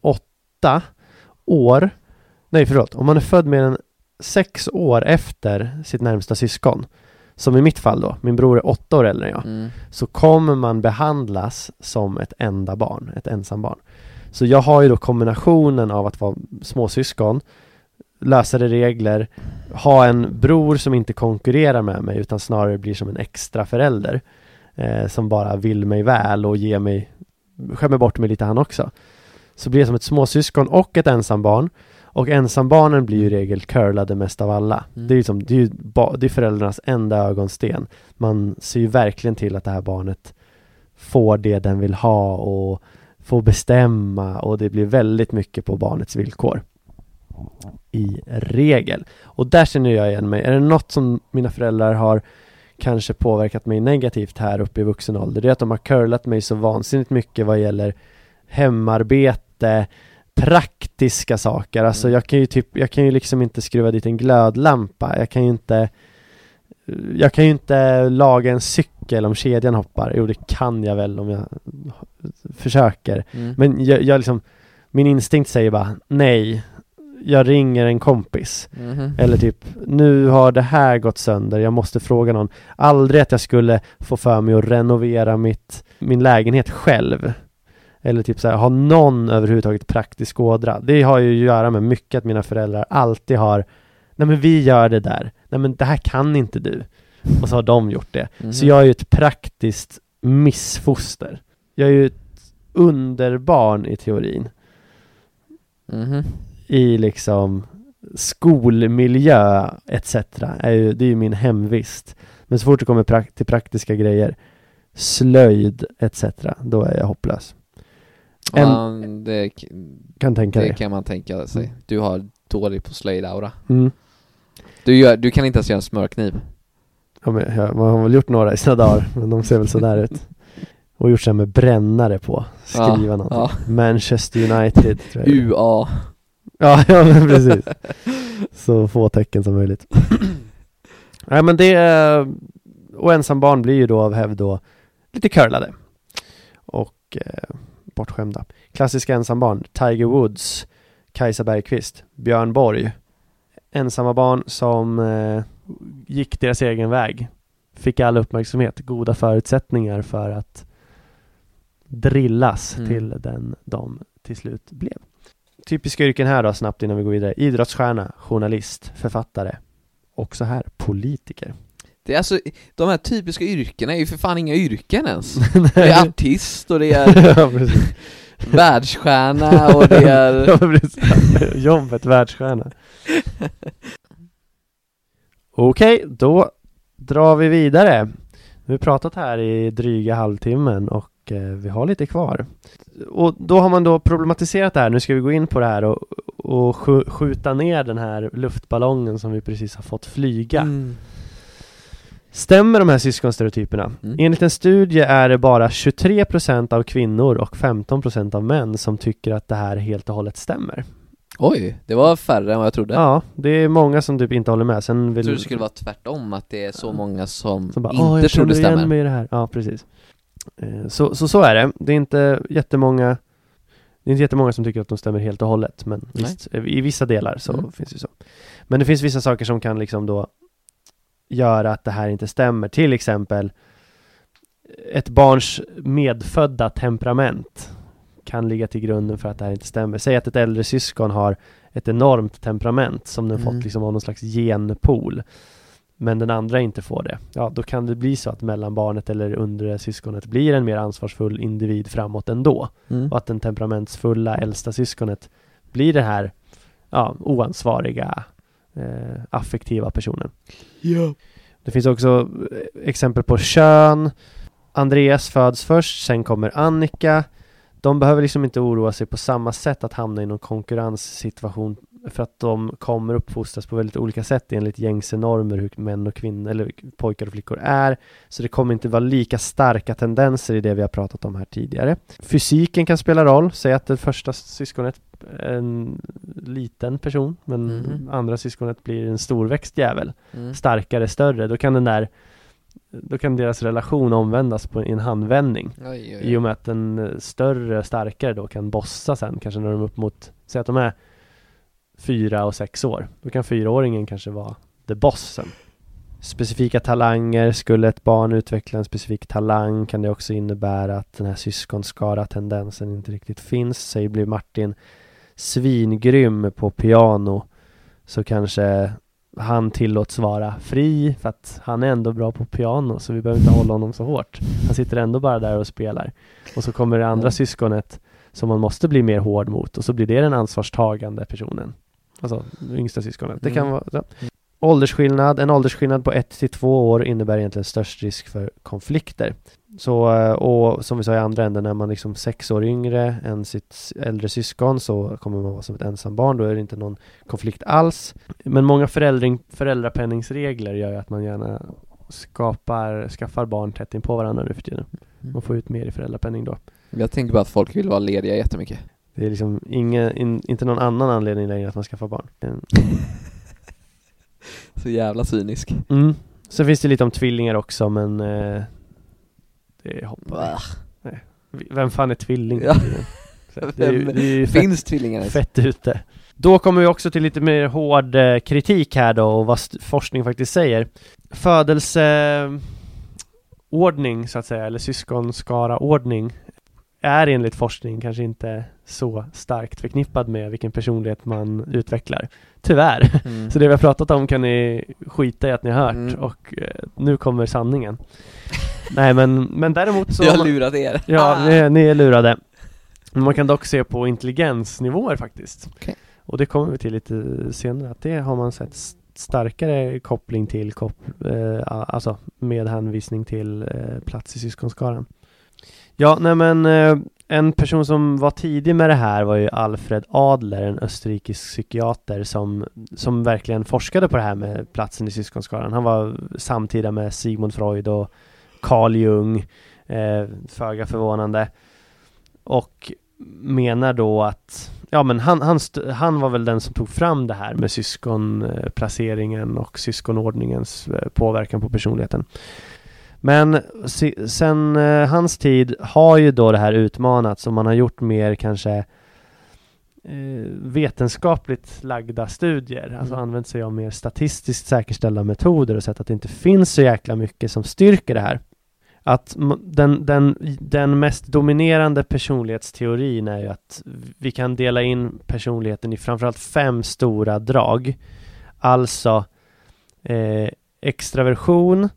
6 år efter sitt närmsta syskon, som i mitt fall då, min bror är 8 år äldre än jag, så kommer man behandlas som ett enda barn, ett ensambarn. Så jag har ju då kombinationen av att vara småsyskon, lösare regler, ha en bror som inte konkurrerar med mig utan snarare blir som en extra förälder som bara vill mig väl och skämmer bort mig lite han också. Så blir det som ett småsyskon och ett ensambarn. Och ensambarnen blir ju i regel curlade mest av alla. Det är föräldrarnas enda ögonsten. Man ser ju verkligen till att det här barnet får det den vill ha och får bestämma, och det blir väldigt mycket på barnets villkor i regel. Och där känner jag igen mig. Är det något som mina föräldrar har kanske påverkat mig negativt här uppe i vuxen ålder, det är att de har curlat mig så vansinnigt mycket vad gäller hemarbete, praktiska saker. Alltså jag kan ju liksom inte skruva dit en glödlampa. Jag kan ju inte laga en cykel om kedjan hoppar. Jo, det kan jag väl om jag försöker. Men jag liksom, min instinkt säger bara nej. Jag ringer en kompis. Eller typ, nu har det här gått sönder, jag måste fråga någon. Aldrig att jag skulle få för mig att renovera min lägenhet själv. Eller typ så här, ha någon överhuvudtaget praktisk ådra. Det har ju att göra med mycket att mina föräldrar alltid har, nej men vi gör det där. Nej men det här kan inte du. Och så har de gjort det. Så jag är ju ett praktiskt missfoster. Jag är ju ett underbarn i teorin. I liksom skolmiljö etc. Det är ju min hemvist. Men så fort det kommer till praktiska grejer, slöjd etc., då är jag hopplös. Det kan man tänka sig. Du har dålig på slöjd-aura. Du kan inte ens göra en smörkniv. Ja, men man har väl gjort några i sina dagar, men de ser väl så där ut. Och gjort så med brännare på. Skriva någonting. Ja. Manchester United, tror jag. UA. Ja, men precis. Så få tecken som möjligt. Nej, men och ensambarn blir ju då av hävd då lite curlade. Och bortskämda. Klassiska ensambarn: Tiger Woods, Kajsa Bergqvist, Björn Borg. Ensamma barn som gick deras egen väg. Fick all uppmärksamhet, goda förutsättningar för att drillas till den de till slut blev. Typiska yrken här då, snabbt innan vi går vidare: idrottsstjärna, journalist, författare och så här politiker. Det är alltså, de här typiska yrkena är ju för fan inga yrken ens. Det är artist och det är världsstjärna och det är jobbet världsstjärna. Okej, då drar vi vidare. Vi har pratat här i dryga halvtimmen och vi har lite kvar. Och då har man då problematiserat det här. Nu ska vi gå in på det här och skjuta ner den här luftballongen som vi precis har fått flyga. Stämmer de här syskonstereotyperna? Enligt en studie är det bara 23% av kvinnor och 15% av män som tycker att det här helt och hållet stämmer. Oj, det var färre än vad jag trodde. Ja, det är många som typ inte håller med. Sen jag tror det skulle vara tvärtom, att det är så många som bara, inte tror det stämmer. Igen med det här. Ja, precis. Så är det. Det är inte jättemånga som tycker att de stämmer helt och hållet, men visst, i vissa delar så finns det så. Men det finns vissa saker som kan liksom då göra att det här inte stämmer. Till exempel ett barns medfödda temperament kan ligga till grunden för att det här inte stämmer. Säg att ett äldre syskon har ett enormt temperament som den fått liksom av någon slags genpool, men den andra inte får det. Ja, då kan det bli så att mellanbarnet eller undre syskonet blir en mer ansvarsfull individ framåt ändå. Och att den temperamentsfulla äldsta syskonet blir det här oansvariga affektiva personen. Ja. Det finns också exempel på kön. Andreas föds först, sen kommer Annika. De behöver liksom inte oroa sig på samma sätt att hamna i någon konkurrenssituation för att de kommer uppfostras på väldigt olika sätt enligt gängse normer hur män och kvinnor eller pojkar och flickor är. Så det kommer inte vara lika starka tendenser i det vi har pratat om här tidigare. Fysiken kan spela roll. Säg att det första syskonet är en liten person, men andra syskonet blir en storväxt jävel. Starkare, större. Då kan deras relation omvändas i en handvändning. I och med att en större, starkare då kan bossa sen, kanske när de är upp mot, säg att de är 4 och 6 år. Då kan 4-åringen kanske vara the bossen. Specifika talanger, skulle ett barn utveckla en specifik talang kan det också innebära att den här syskonskara-tendensen inte riktigt finns. Säg blir Martin svingrym på piano, så kanske han tillåts vara fri för att han är ändå bra på piano, så vi behöver inte hålla honom så hårt. Han sitter ändå bara där och spelar. Och så kommer det andra syskonet som man måste bli mer hård mot, och så blir det den ansvarstagande personen. Alltså yngsta syskonet. Det kan vara så. Åldersskillnad. En åldersskillnad på 1-2 år innebär egentligen störst risk för konflikter. Så, och som vi sa i andra änden, när man liksom 6 år yngre än sitt äldre syskon, så kommer man vara som ett ensambarn. Då är det inte någon konflikt alls. Men många föräldrapenningsregler gör ju att man gärna skaffar barn tätt in på varandra nu för tiden. Man får ut mer i föräldrapenning då. Jag tänker bara att folk vill vara lediga jättemycket. Det är liksom inte någon annan anledning längre att man skaffar barn. Så jävla cynisk. Sen finns det lite om tvillingar också, men det hoppar. Nej. Vem fan är tvilling? Ja. Det finns tvillingar fett ute. Då kommer vi också till lite mer hård kritik här då, och vad forskning faktiskt säger. Födelseordning så att säga, eller syskonskara-ordning, är enligt forskning kanske inte så starkt förknippad med vilken personlighet man utvecklar. Tyvärr. Så det vi har pratat om kan ni skita i att ni har hört. Och nu kommer sanningen. Nej, men däremot så... Jag har lurat er. Ja, ni är lurade. Men man kan dock se på intelligensnivåer faktiskt. Okay. Och det kommer vi till lite senare. Att det har man sett starkare koppling till alltså med hänvisning till plats i syskonskaran. Ja, nej men en person som var tidig med det här var ju Alfred Adler, en österrikisk psykiater som verkligen forskade på det här med platsen i syskonskaran. Han var samtida med Sigmund Freud och Carl Jung, föga förvånande. Och menar då att men han var väl den som tog fram det här med syskonplaceringen och syskonordningens påverkan på personligheten. Men sen hans tid har ju då det här utmanats, och man har gjort mer kanske vetenskapligt lagda studier, alltså använt sig av mer statistiskt säkerställda metoder och sett att det inte finns så jäkla mycket som styrker det här. Att den mest dominerande personlighetsteorin är ju att vi kan dela in personligheten i framförallt 5 stora drag. Alltså extraversion,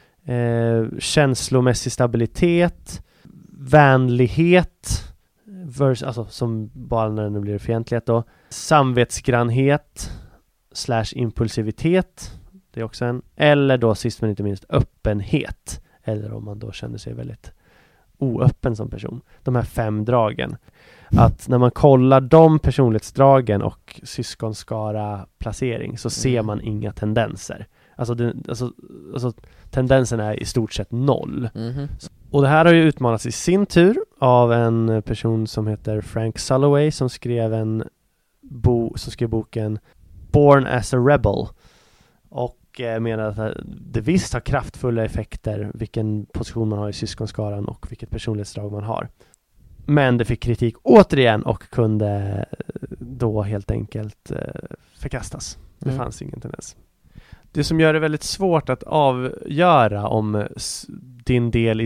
känslomässig stabilitet, vänlighet, alltså som bara när det blir fientlighet då, samvetsgrannhet / impulsivitet, det är också en, eller då sist men inte minst öppenhet, eller om man då känner sig väldigt oöppen som person. De här 5 dragen. Att när man kollar de personlighetsdragen och syskonskara placering så ser man inga tendenser. Alltså tendensen är i stort sett 0. Och det här har ju utmanats i sin tur av en person som heter Frank Sulloway, som skrev boken Born as a Rebel, och menar att det visst har kraftfulla effekter vilken position man har i syskonskaran och vilket personlighetsdrag man har. Men det fick kritik återigen och kunde då helt enkelt förkastas. Det fanns ingen tendens. Det som gör det väldigt svårt att avgöra om din del i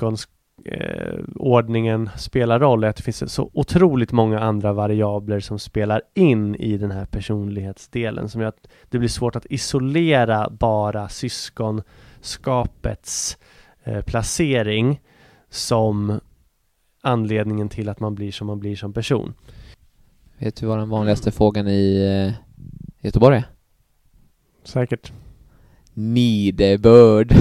syskonordningen spelar roll är att det finns så otroligt många andra variabler som spelar in i den här personlighetsdelen, som gör att det blir svårt att isolera bara syskonskapets placering som anledningen till att man blir som man blir som person. Vet du vad den vanligaste fågeln i Göteborg är? Säkert. Nidebird.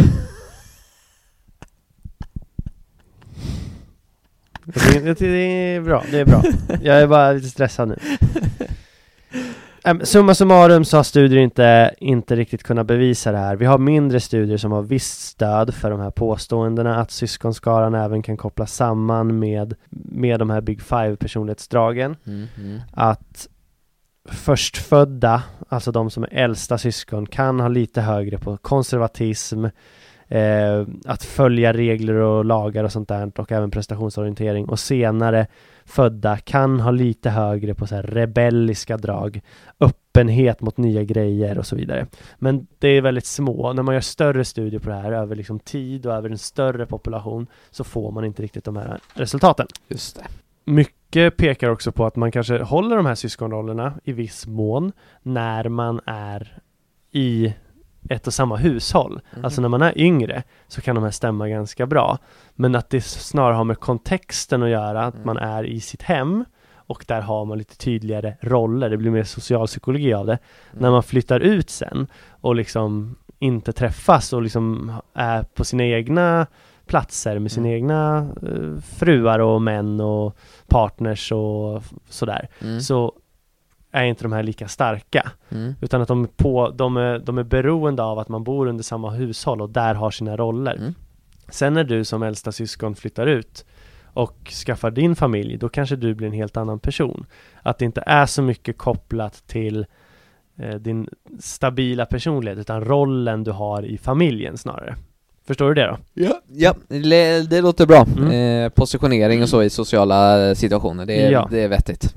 Det är bra, det är bra. Jag är bara lite stressad nu. Summa summarum så har studier inte riktigt kunnat bevisa det här. Vi har mindre studier som har visst stöd för de här påståendena att syskonskaran även kan kopplas samman med de här Big Five personlighetsdragen. Att förstfödda, alltså de som är äldsta syskon, kan ha lite högre på konservatism, att följa regler och lagar och sånt där, och även prestationsorientering, och senare födda kan ha lite högre på så här rebelliska drag, öppenhet mot nya grejer och så vidare. Men det är väldigt små. När man gör större studier på det här över liksom tid och över en större population, så får man inte riktigt de här resultaten. Just det. Mycket pekar också på att man kanske håller de här syskonrollerna i viss mån när man är i ett och samma hushåll. Alltså när man är yngre så kan de här stämma ganska bra. Men att det snarare har med kontexten att göra, att man är i sitt hem och där har man lite tydligare roller. Det blir mer socialpsykologi av det. När man flyttar ut sen och liksom inte träffas och liksom är på sina egna platser med sina egna fruar och män och partners och sådär. Så är inte de här lika starka. Utan att de är beroende av att man bor under samma hushåll och där har sina roller. Sen när du som äldsta syskon flyttar ut och skaffar din familj, då kanske du blir en helt annan person. Att det inte är så mycket kopplat till din stabila personlighet, utan rollen du har i familjen snarare. Förstår du det då? Ja, det låter bra. Positionering och så i sociala situationer, det är vettigt.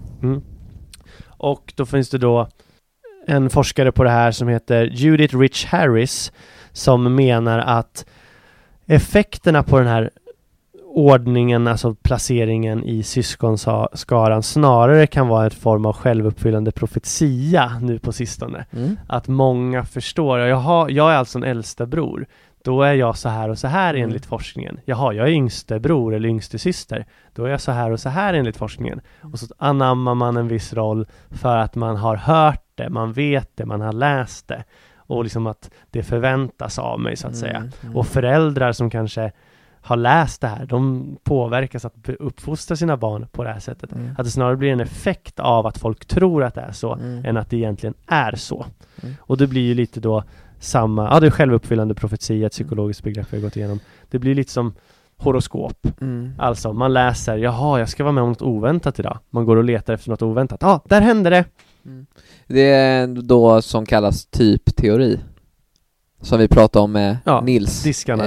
Och då finns det då en forskare på det här som heter Judith Rich Harris, som menar att effekterna på den här ordningen, alltså placeringen i syskonskaran, snarare kan vara en form av självuppfyllande profetia nu på sistone. Att många förstår, jag är alltså en äldsta bror. Då är jag så här och så här enligt forskningen. Jaha, jag är yngste bror eller yngste syster. Då är jag så här och så här enligt forskningen. Och så anammar man en viss roll för att man har hört det, man vet det, man har läst det. Och liksom att det förväntas av mig så att säga. Och föräldrar som kanske har läst det här, de påverkas att uppfostra sina barn på det här sättet. Att det snarare blir en effekt av att folk tror att det är så än att det egentligen är så. Och det blir ju lite då samma, det är självuppfyllande profetia, ett psykologiskt begrepp vi har gått igenom. Det blir lite som horoskop. Alltså man läser, jaha, jag ska vara med om något oväntat idag. Man går och letar efter något oväntat. Där hände det. Det är då som kallas typteori, som vi pratade om med Nils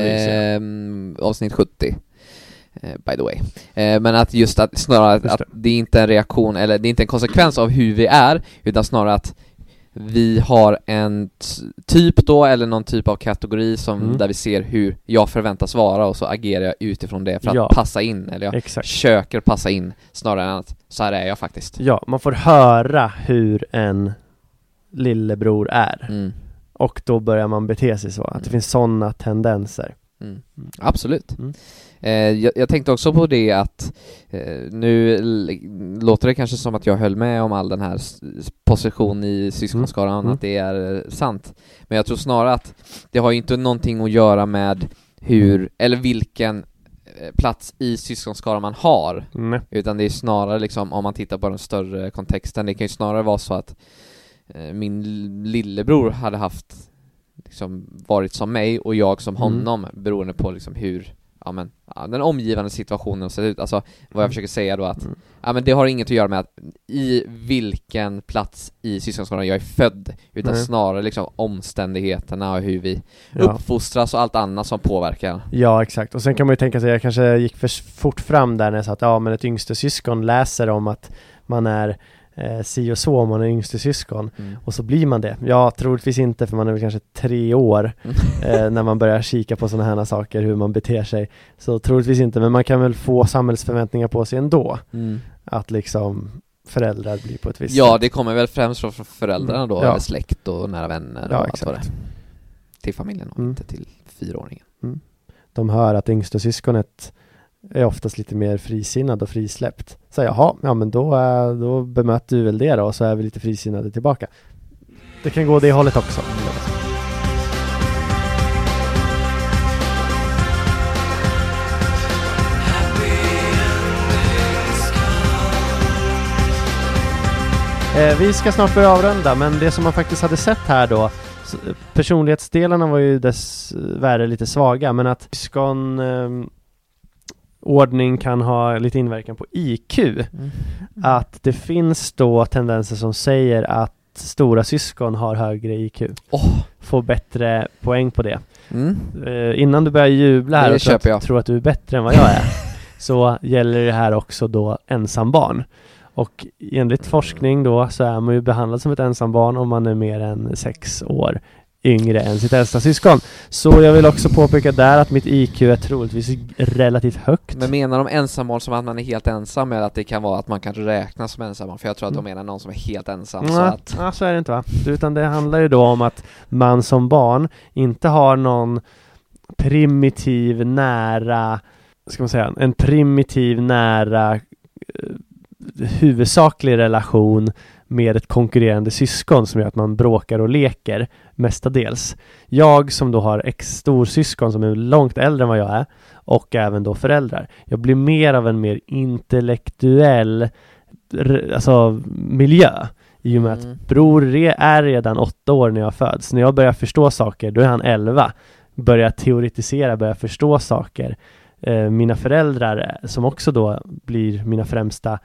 avsnitt 70 by the way. Men att just att snarare att det är inte en reaktion, eller det är inte en konsekvens av hur vi är, utan snarare att vi har en typ då, eller någon typ av kategori som där vi ser hur jag förväntas vara, och så agerar jag utifrån det för att passa in, eller jag försöker passa in snarare än att så här är jag faktiskt. Ja, man får höra hur en lillebror är. Och då börjar man bete sig så, att det finns sådana tendenser. Absolut. Jag tänkte också på det att nu låter det kanske som att jag höll med om all den här position i syskonskaran, att det är sant. Men jag tror snarare att det har ju inte någonting att göra med hur eller vilken plats i syskonskaran man har. Utan det är snarare liksom, om man tittar på den större kontexten, det kan ju snarare vara så att min lillebror hade haft liksom varit som mig och jag som honom, beroende på liksom hur den omgivande situationen ser ut. Alltså vad jag försöker säga då, att men det har inget att göra med att i vilken plats i syskonskaran jag är född, utan snarare liksom omständigheterna och hur vi uppfostras och allt annat som påverkar. Ja, exakt. Och sen kan man ju tänka sig, jag kanske gick för fort fram där när jag sa att men ett yngste syskon läser om att man är si och så om man är yngste syskon, och så blir man det. Ja, troligtvis inte, för man är väl kanske 3 år när man börjar kika på sådana här saker, hur man beter sig. Så troligtvis inte, men man kan väl få samhällsförväntningar på sig ändå. Att liksom föräldrar blir på ett visst sätt. Det kommer väl främst från föräldrarna då, eller släkt och nära vänner och allt vad det. Till familjen och inte till 4-åringen. De hör att yngste syskonet är oftast lite mer frisinnad och frisläppt. Så men då bemöter du väl det då, och så är vi lite frisinnade tillbaka. Det kan gå det hållet också. Vi ska snart börja avrunda, men det som man faktiskt hade sett här då, personlighetsdelarna var ju dessvärre lite svaga, men att syskonordning kan ha lite inverkan på IQ. Att det finns då tendenser som säger att stora syskon har högre IQ. Får bättre poäng på det. Innan du börjar jubla här och tror att du är bättre än vad jag är, så gäller det här också då ensambarn. Och enligt forskning då så är man ju behandlad som ett ensambarn om man är mer än 6 år yngre än sitt äldsta syskon. Så jag vill också påpeka där att mitt IQ är troligtvis relativt högt. Men menar de ensambarn som att man är helt ensam, eller att det kan vara att man kanske räknas som ensambarn? För jag tror att de menar någon som är helt ensam. Så är det inte, va? Utan det handlar ju då om att man som barn inte har någon primitiv nära, ska man säga, en primitiv nära huvudsaklig relation med ett konkurrerande syskon som gör att man bråkar och leker mestadels. Jag som då har storsyskon som är långt äldre än vad jag är, och även då föräldrar. Jag blir mer av en mer intellektuell miljö, i och med att bror är redan 8 år när jag föds. När jag börjar förstå saker, då är han 11. Börjar teoretisera, börjar förstå saker. Mina föräldrar, som också då blir mina främsta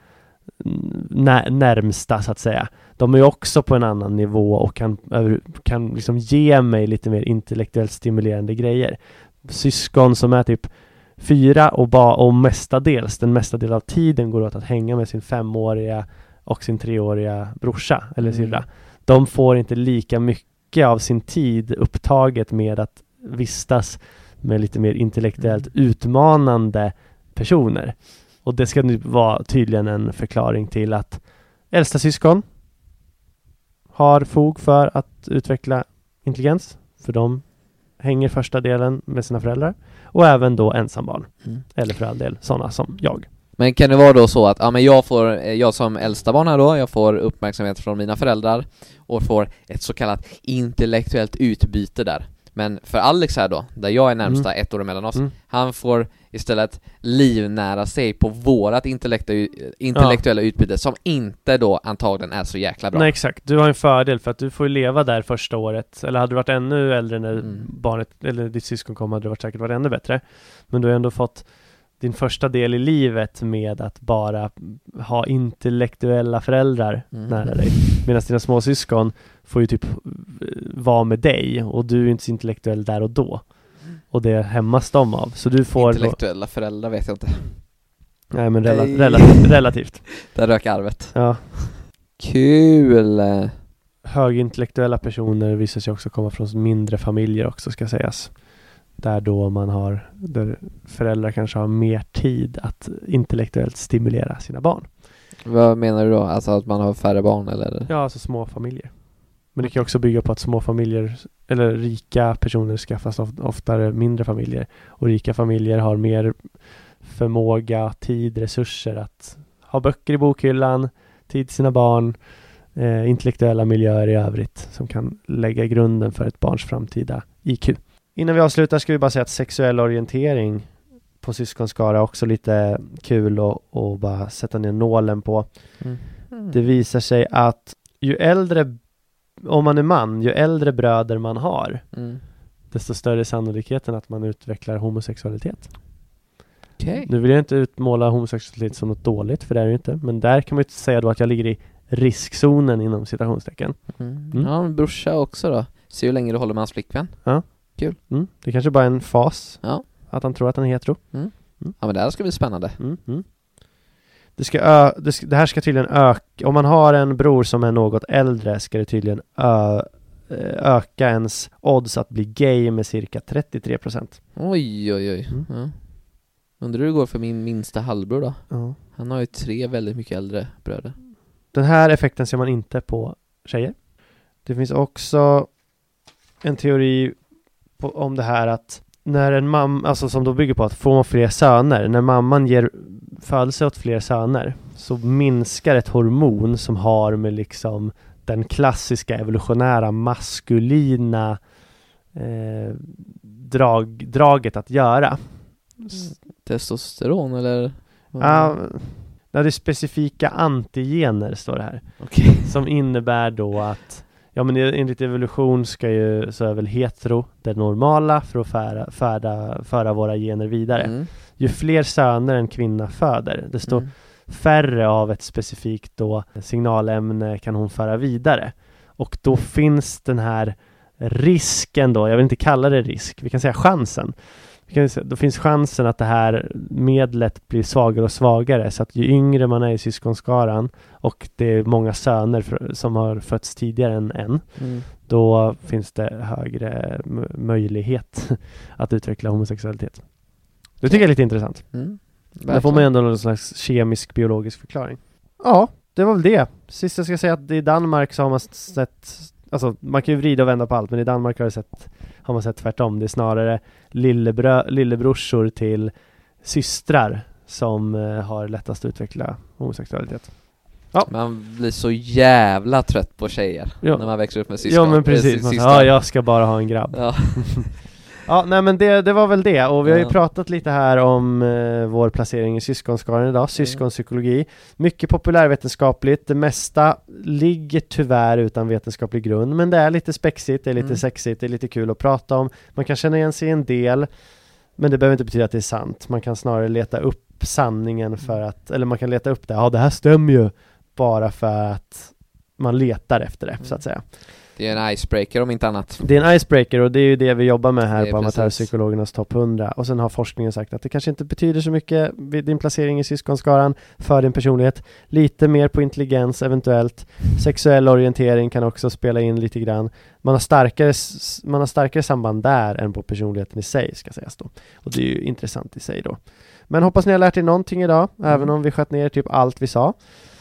närmsta så att säga, de är ju också på en annan nivå och kan liksom ge mig lite mer intellektuellt stimulerande grejer. Syskon som är typ 4 och mestadels, den mesta del av tiden går åt att hänga med sin 5-åriga och sin 3-åriga brorsa eller syrra. De får inte lika mycket av sin tid upptaget med att vistas med lite mer intellektuellt utmanande personer. Och det ska nu vara tydligen en förklaring till att äldsta syskon har fog för att utveckla intelligens, för de hänger första delen med sina föräldrar, och även då ensambarn. Eller för all del sådana som jag. Men kan det vara då så att men jag som äldsta barn här då, jag får uppmärksamhet från mina föräldrar och får ett så kallat intellektuellt utbyte där. Men för Alex här då, där jag är närmsta 1 år mellan oss, han får istället livnära sig på vårat intellektuella utbyte, som inte då antagligen är så jäkla bra. Nej, exakt. Du har en fördel för att du får leva där första året. Eller hade du varit ännu äldre när barnet eller ditt syskon kom, hade det säkert varit ännu bättre. Men du har ändå fått din första del i livet med att bara ha intellektuella föräldrar nära dig. Medan dina små syskon får ju typ vara med dig, och du är inte så intellektuell där och då. Och det hämmas de av. Så du får intellektuella föräldrar vet jag inte. Nej, men relativt. Där rök arvet. Ja. Kul! Högintellektuella personer visar sig också komma från mindre familjer också, ska sägas. Där då där föräldrar kanske har mer tid att intellektuellt stimulera sina barn. Vad menar du då? Alltså att man har färre barn eller? Ja, alltså små familjer. Men det kan också bygga på att små familjer eller rika personer skaffas oftare mindre familjer. Och rika familjer har mer förmåga, tid, resurser att ha böcker i bokhyllan, tid till sina barn, intellektuella miljöer i övrigt som kan lägga grunden för ett barns framtida IQ. Innan vi avslutar ska vi bara säga att sexuell orientering på syskonskara är också lite kul och bara sätta ner nålen på. Det visar sig att om man är man, ju äldre bröder man har, desto större sannolikheten att man utvecklar homosexualitet. Okay. Nu vill jag inte utmåla homosexualitet som något dåligt, för det är det inte. Men där kan man ju säga då att jag ligger i riskzonen inom citationstecken. Ja, men brorsa också då. Se hur länge du håller med hans flickvän. Ja. Kul. Det kanske bara är en fas. Ja. Att han tror att han är hetero. Ja, men det här ska bli spännande. Det här ska tydligen öka. Om man har en bror som är något äldre ska det tydligen öka ens odds att bli gay med cirka 33%. Oj. Ja. Undrar hur det går för min minsta halvbror då? Ja. Han har ju 3 väldigt mycket äldre bröder. Den här effekten ser man inte på tjejer. Det finns också en teori om det här att när en mamma, alltså som då bygger på att får man fler söner, när mamman ger födelse åt fler söner, så minskar ett hormon som har med liksom den klassiska evolutionära maskulina draget att göra. Testosteron eller? Ja, det är specifika antigener står det här. Okej. Som innebär då att enligt evolution så är väl hetero det normala för att föra våra gener vidare. Ju fler söner en kvinna föder, desto färre av ett specifikt då signalämne kan hon föra vidare. Och då finns den här risken då, jag vill inte kalla det risk, vi kan säga chansen. Då finns chansen att det här medlet blir svagare och svagare, så att ju yngre man är i syskonskaran och det är många söner som har fötts tidigare än en, då finns det högre möjlighet att utveckla homosexualitet. Det tycker jag är lite intressant. Där får man ändå någon slags kemisk, biologisk förklaring. Ja, det var väl det. Sist jag ska säga att i Danmark så har man sett, alltså man kan ju vrida och vända på allt, men i Danmark har man sett tvärtom. Det är snarare lillebrorsor till systrar som har lättast att utveckla homosexualitet. Ja. Man blir så jävla trött på tjejer när man växer upp med syskon. Ja, men precis. Jag ska bara ha en grabb. Ja. Ja, nej men det var väl det. Och vi har ju pratat lite här om vår placering i syskonskaran idag. Syskonpsykologi. Mycket populärvetenskapligt. Det mesta ligger tyvärr utan vetenskaplig grund. Men det är lite spexigt, det är lite sexigt, det är lite kul att prata om. Man kan känna igen sig en del. Men det behöver inte betyda att det är sant. Man kan snarare leta upp sanningen för att, eller man kan leta upp det. Ja, det här stämmer ju. Bara för att man letar efter det, så att säga. Det är en icebreaker om inte annat. Det är en icebreaker och det är ju det vi jobbar med här på Amatörpsykologernas topp 100. Och sen har forskningen sagt att det kanske inte betyder så mycket vid din placering i syskonskaran för din personlighet. Lite mer på intelligens eventuellt. Sexuell orientering kan också spela in lite grann. Man har starkare samband där än på personligheten i sig, ska sägas då. Och det är ju intressant i sig då. Men hoppas ni har lärt er någonting idag, även om vi sköt ner typ allt vi sa.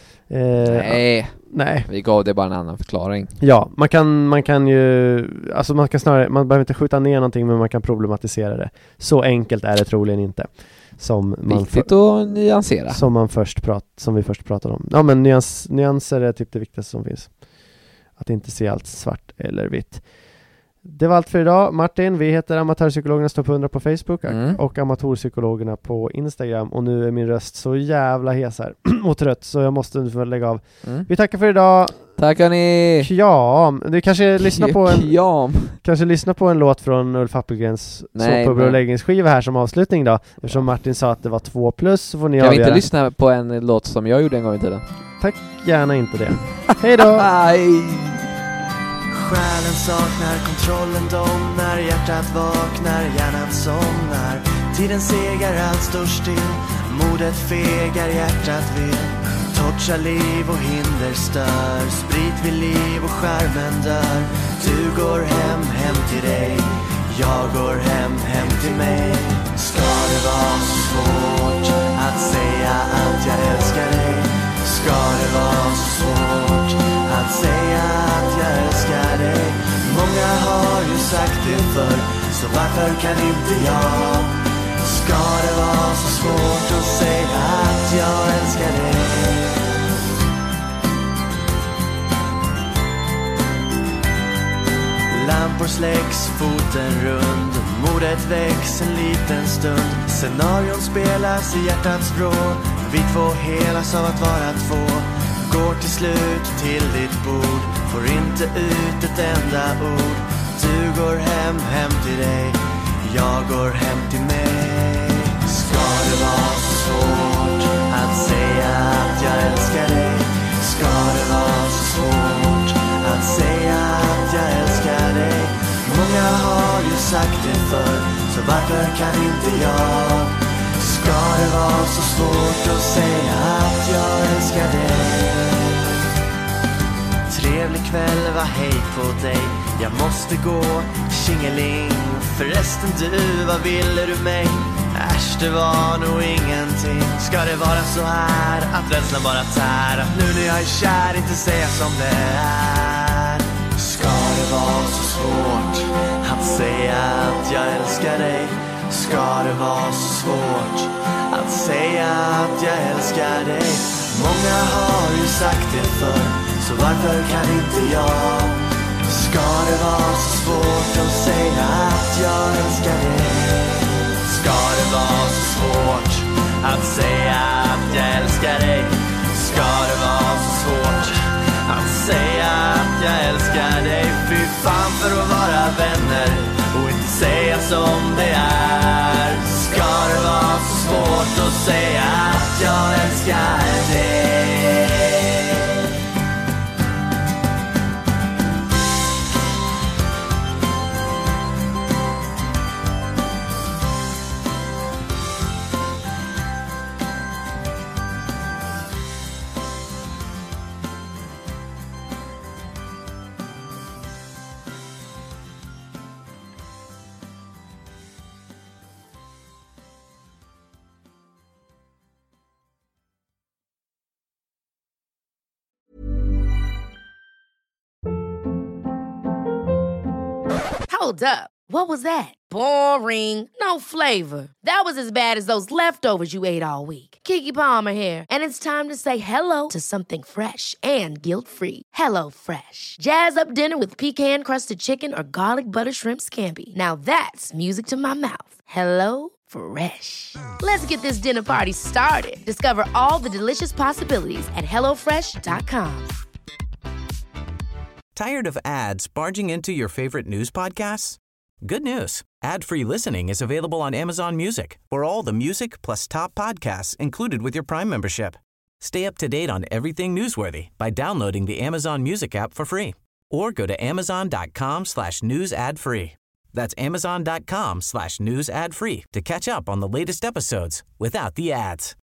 Nej. Vi gav det bara en annan förklaring. Ja, man kan ju, alltså man kan snarare, man behöver inte skjuta ner någonting, men man kan problematisera det. Så enkelt är det troligen inte. Viktigt att nyansera. Som vi först pratade om. Ja, men nyanser är typ det viktigaste som finns. Att inte se allt svart eller vitt. Det var allt för idag. Martin, vi heter Amatörpsykologernas topp 100 på Facebook och Amatörpsykologerna på Instagram. Och nu är min röst så jävla hes här och trött, så jag måste nu få lägga av. Vi tackar för idag. Tackar ni. Kjam. Du kanske lyssnar på en låt från Ulf Appelgrens såpbubblor och läggningsskiva här som avslutning då. Eftersom Martin sa att det var 2+, så får ni avgöra. Kan vi inte lyssna på en låt som jag gjorde en gång i tiden? Tack, gärna inte det. Hej då. Hej. Själen saknar kontrollen, domnar, hjärtat vaknar, hjärnan somnar. Tiden segar, allt står still, modet fegar, hjärtat vill. Torcha liv och hinder stör, sprit vid liv och skärmen dör. Du går hem till dig, jag går hem till mig. Ska det vara så svårt att säga att jag älskar dig? Ska det vara så svårt att säga att jag älskar dig? Många har ju sagt det förr, så varför kan inte jag? Ska det vara så svårt att säga att jag älskar dig? Lampor släcks, foten rund, modet väcks en liten stund. Scenarion spelas i hjärtats vrå, vi två helas av att vara två. Går till slut till ditt bord, får inte ut ett enda ord. Du går hem till dig, jag går hem till mig. Ska det vara så svårt att säga att jag älskar dig? Ska det vara så svårt att säga att jag älskar dig? Många har ju sagt det förr, så varför kan inte jag? Ska det vara så svårt att säga att jag älskar dig? Trevlig kväll, var hej på dig. Jag måste gå, tjingeling. Förresten du, vad ville du mig? Äsch, det var nog ingenting. Ska det vara så här, att rädslan bara tär? Att nu när jag är kär, inte säga som det är? Ska det vara så svårt att säga att jag älskar dig? Ska det vara så svårt att säga att jag älskar dig? Många har ju sagt det förr, så varför kan inte jag? Ska det vara så svårt att säga att jag älskar dig? Ska det vara så svårt att säga att jag älskar dig? fan för att vara vänner och inte säga som det är. Ska det vara så svårt att säga att jag älskar dig? Hold up. What was that? Boring. No flavor. That was as bad as those leftovers you ate all week. Keke Palmer here, and it's time to say hello to something fresh and guilt-free. Hello Fresh. Jazz up dinner with pecan-crusted chicken or garlic butter shrimp scampi. Now that's music to my mouth. Hello Fresh. Let's get this dinner party started. Discover all the delicious possibilities at hellofresh.com. Tired of ads barging into your favorite news podcasts? Good news. Ad-free listening is available on Amazon Music for all the music plus top podcasts included with your Prime membership. Stay up to date on everything newsworthy by downloading the Amazon Music app for free or go to amazon.com/news ad free. That's amazon.com/news ad free to catch up on the latest episodes without the ads.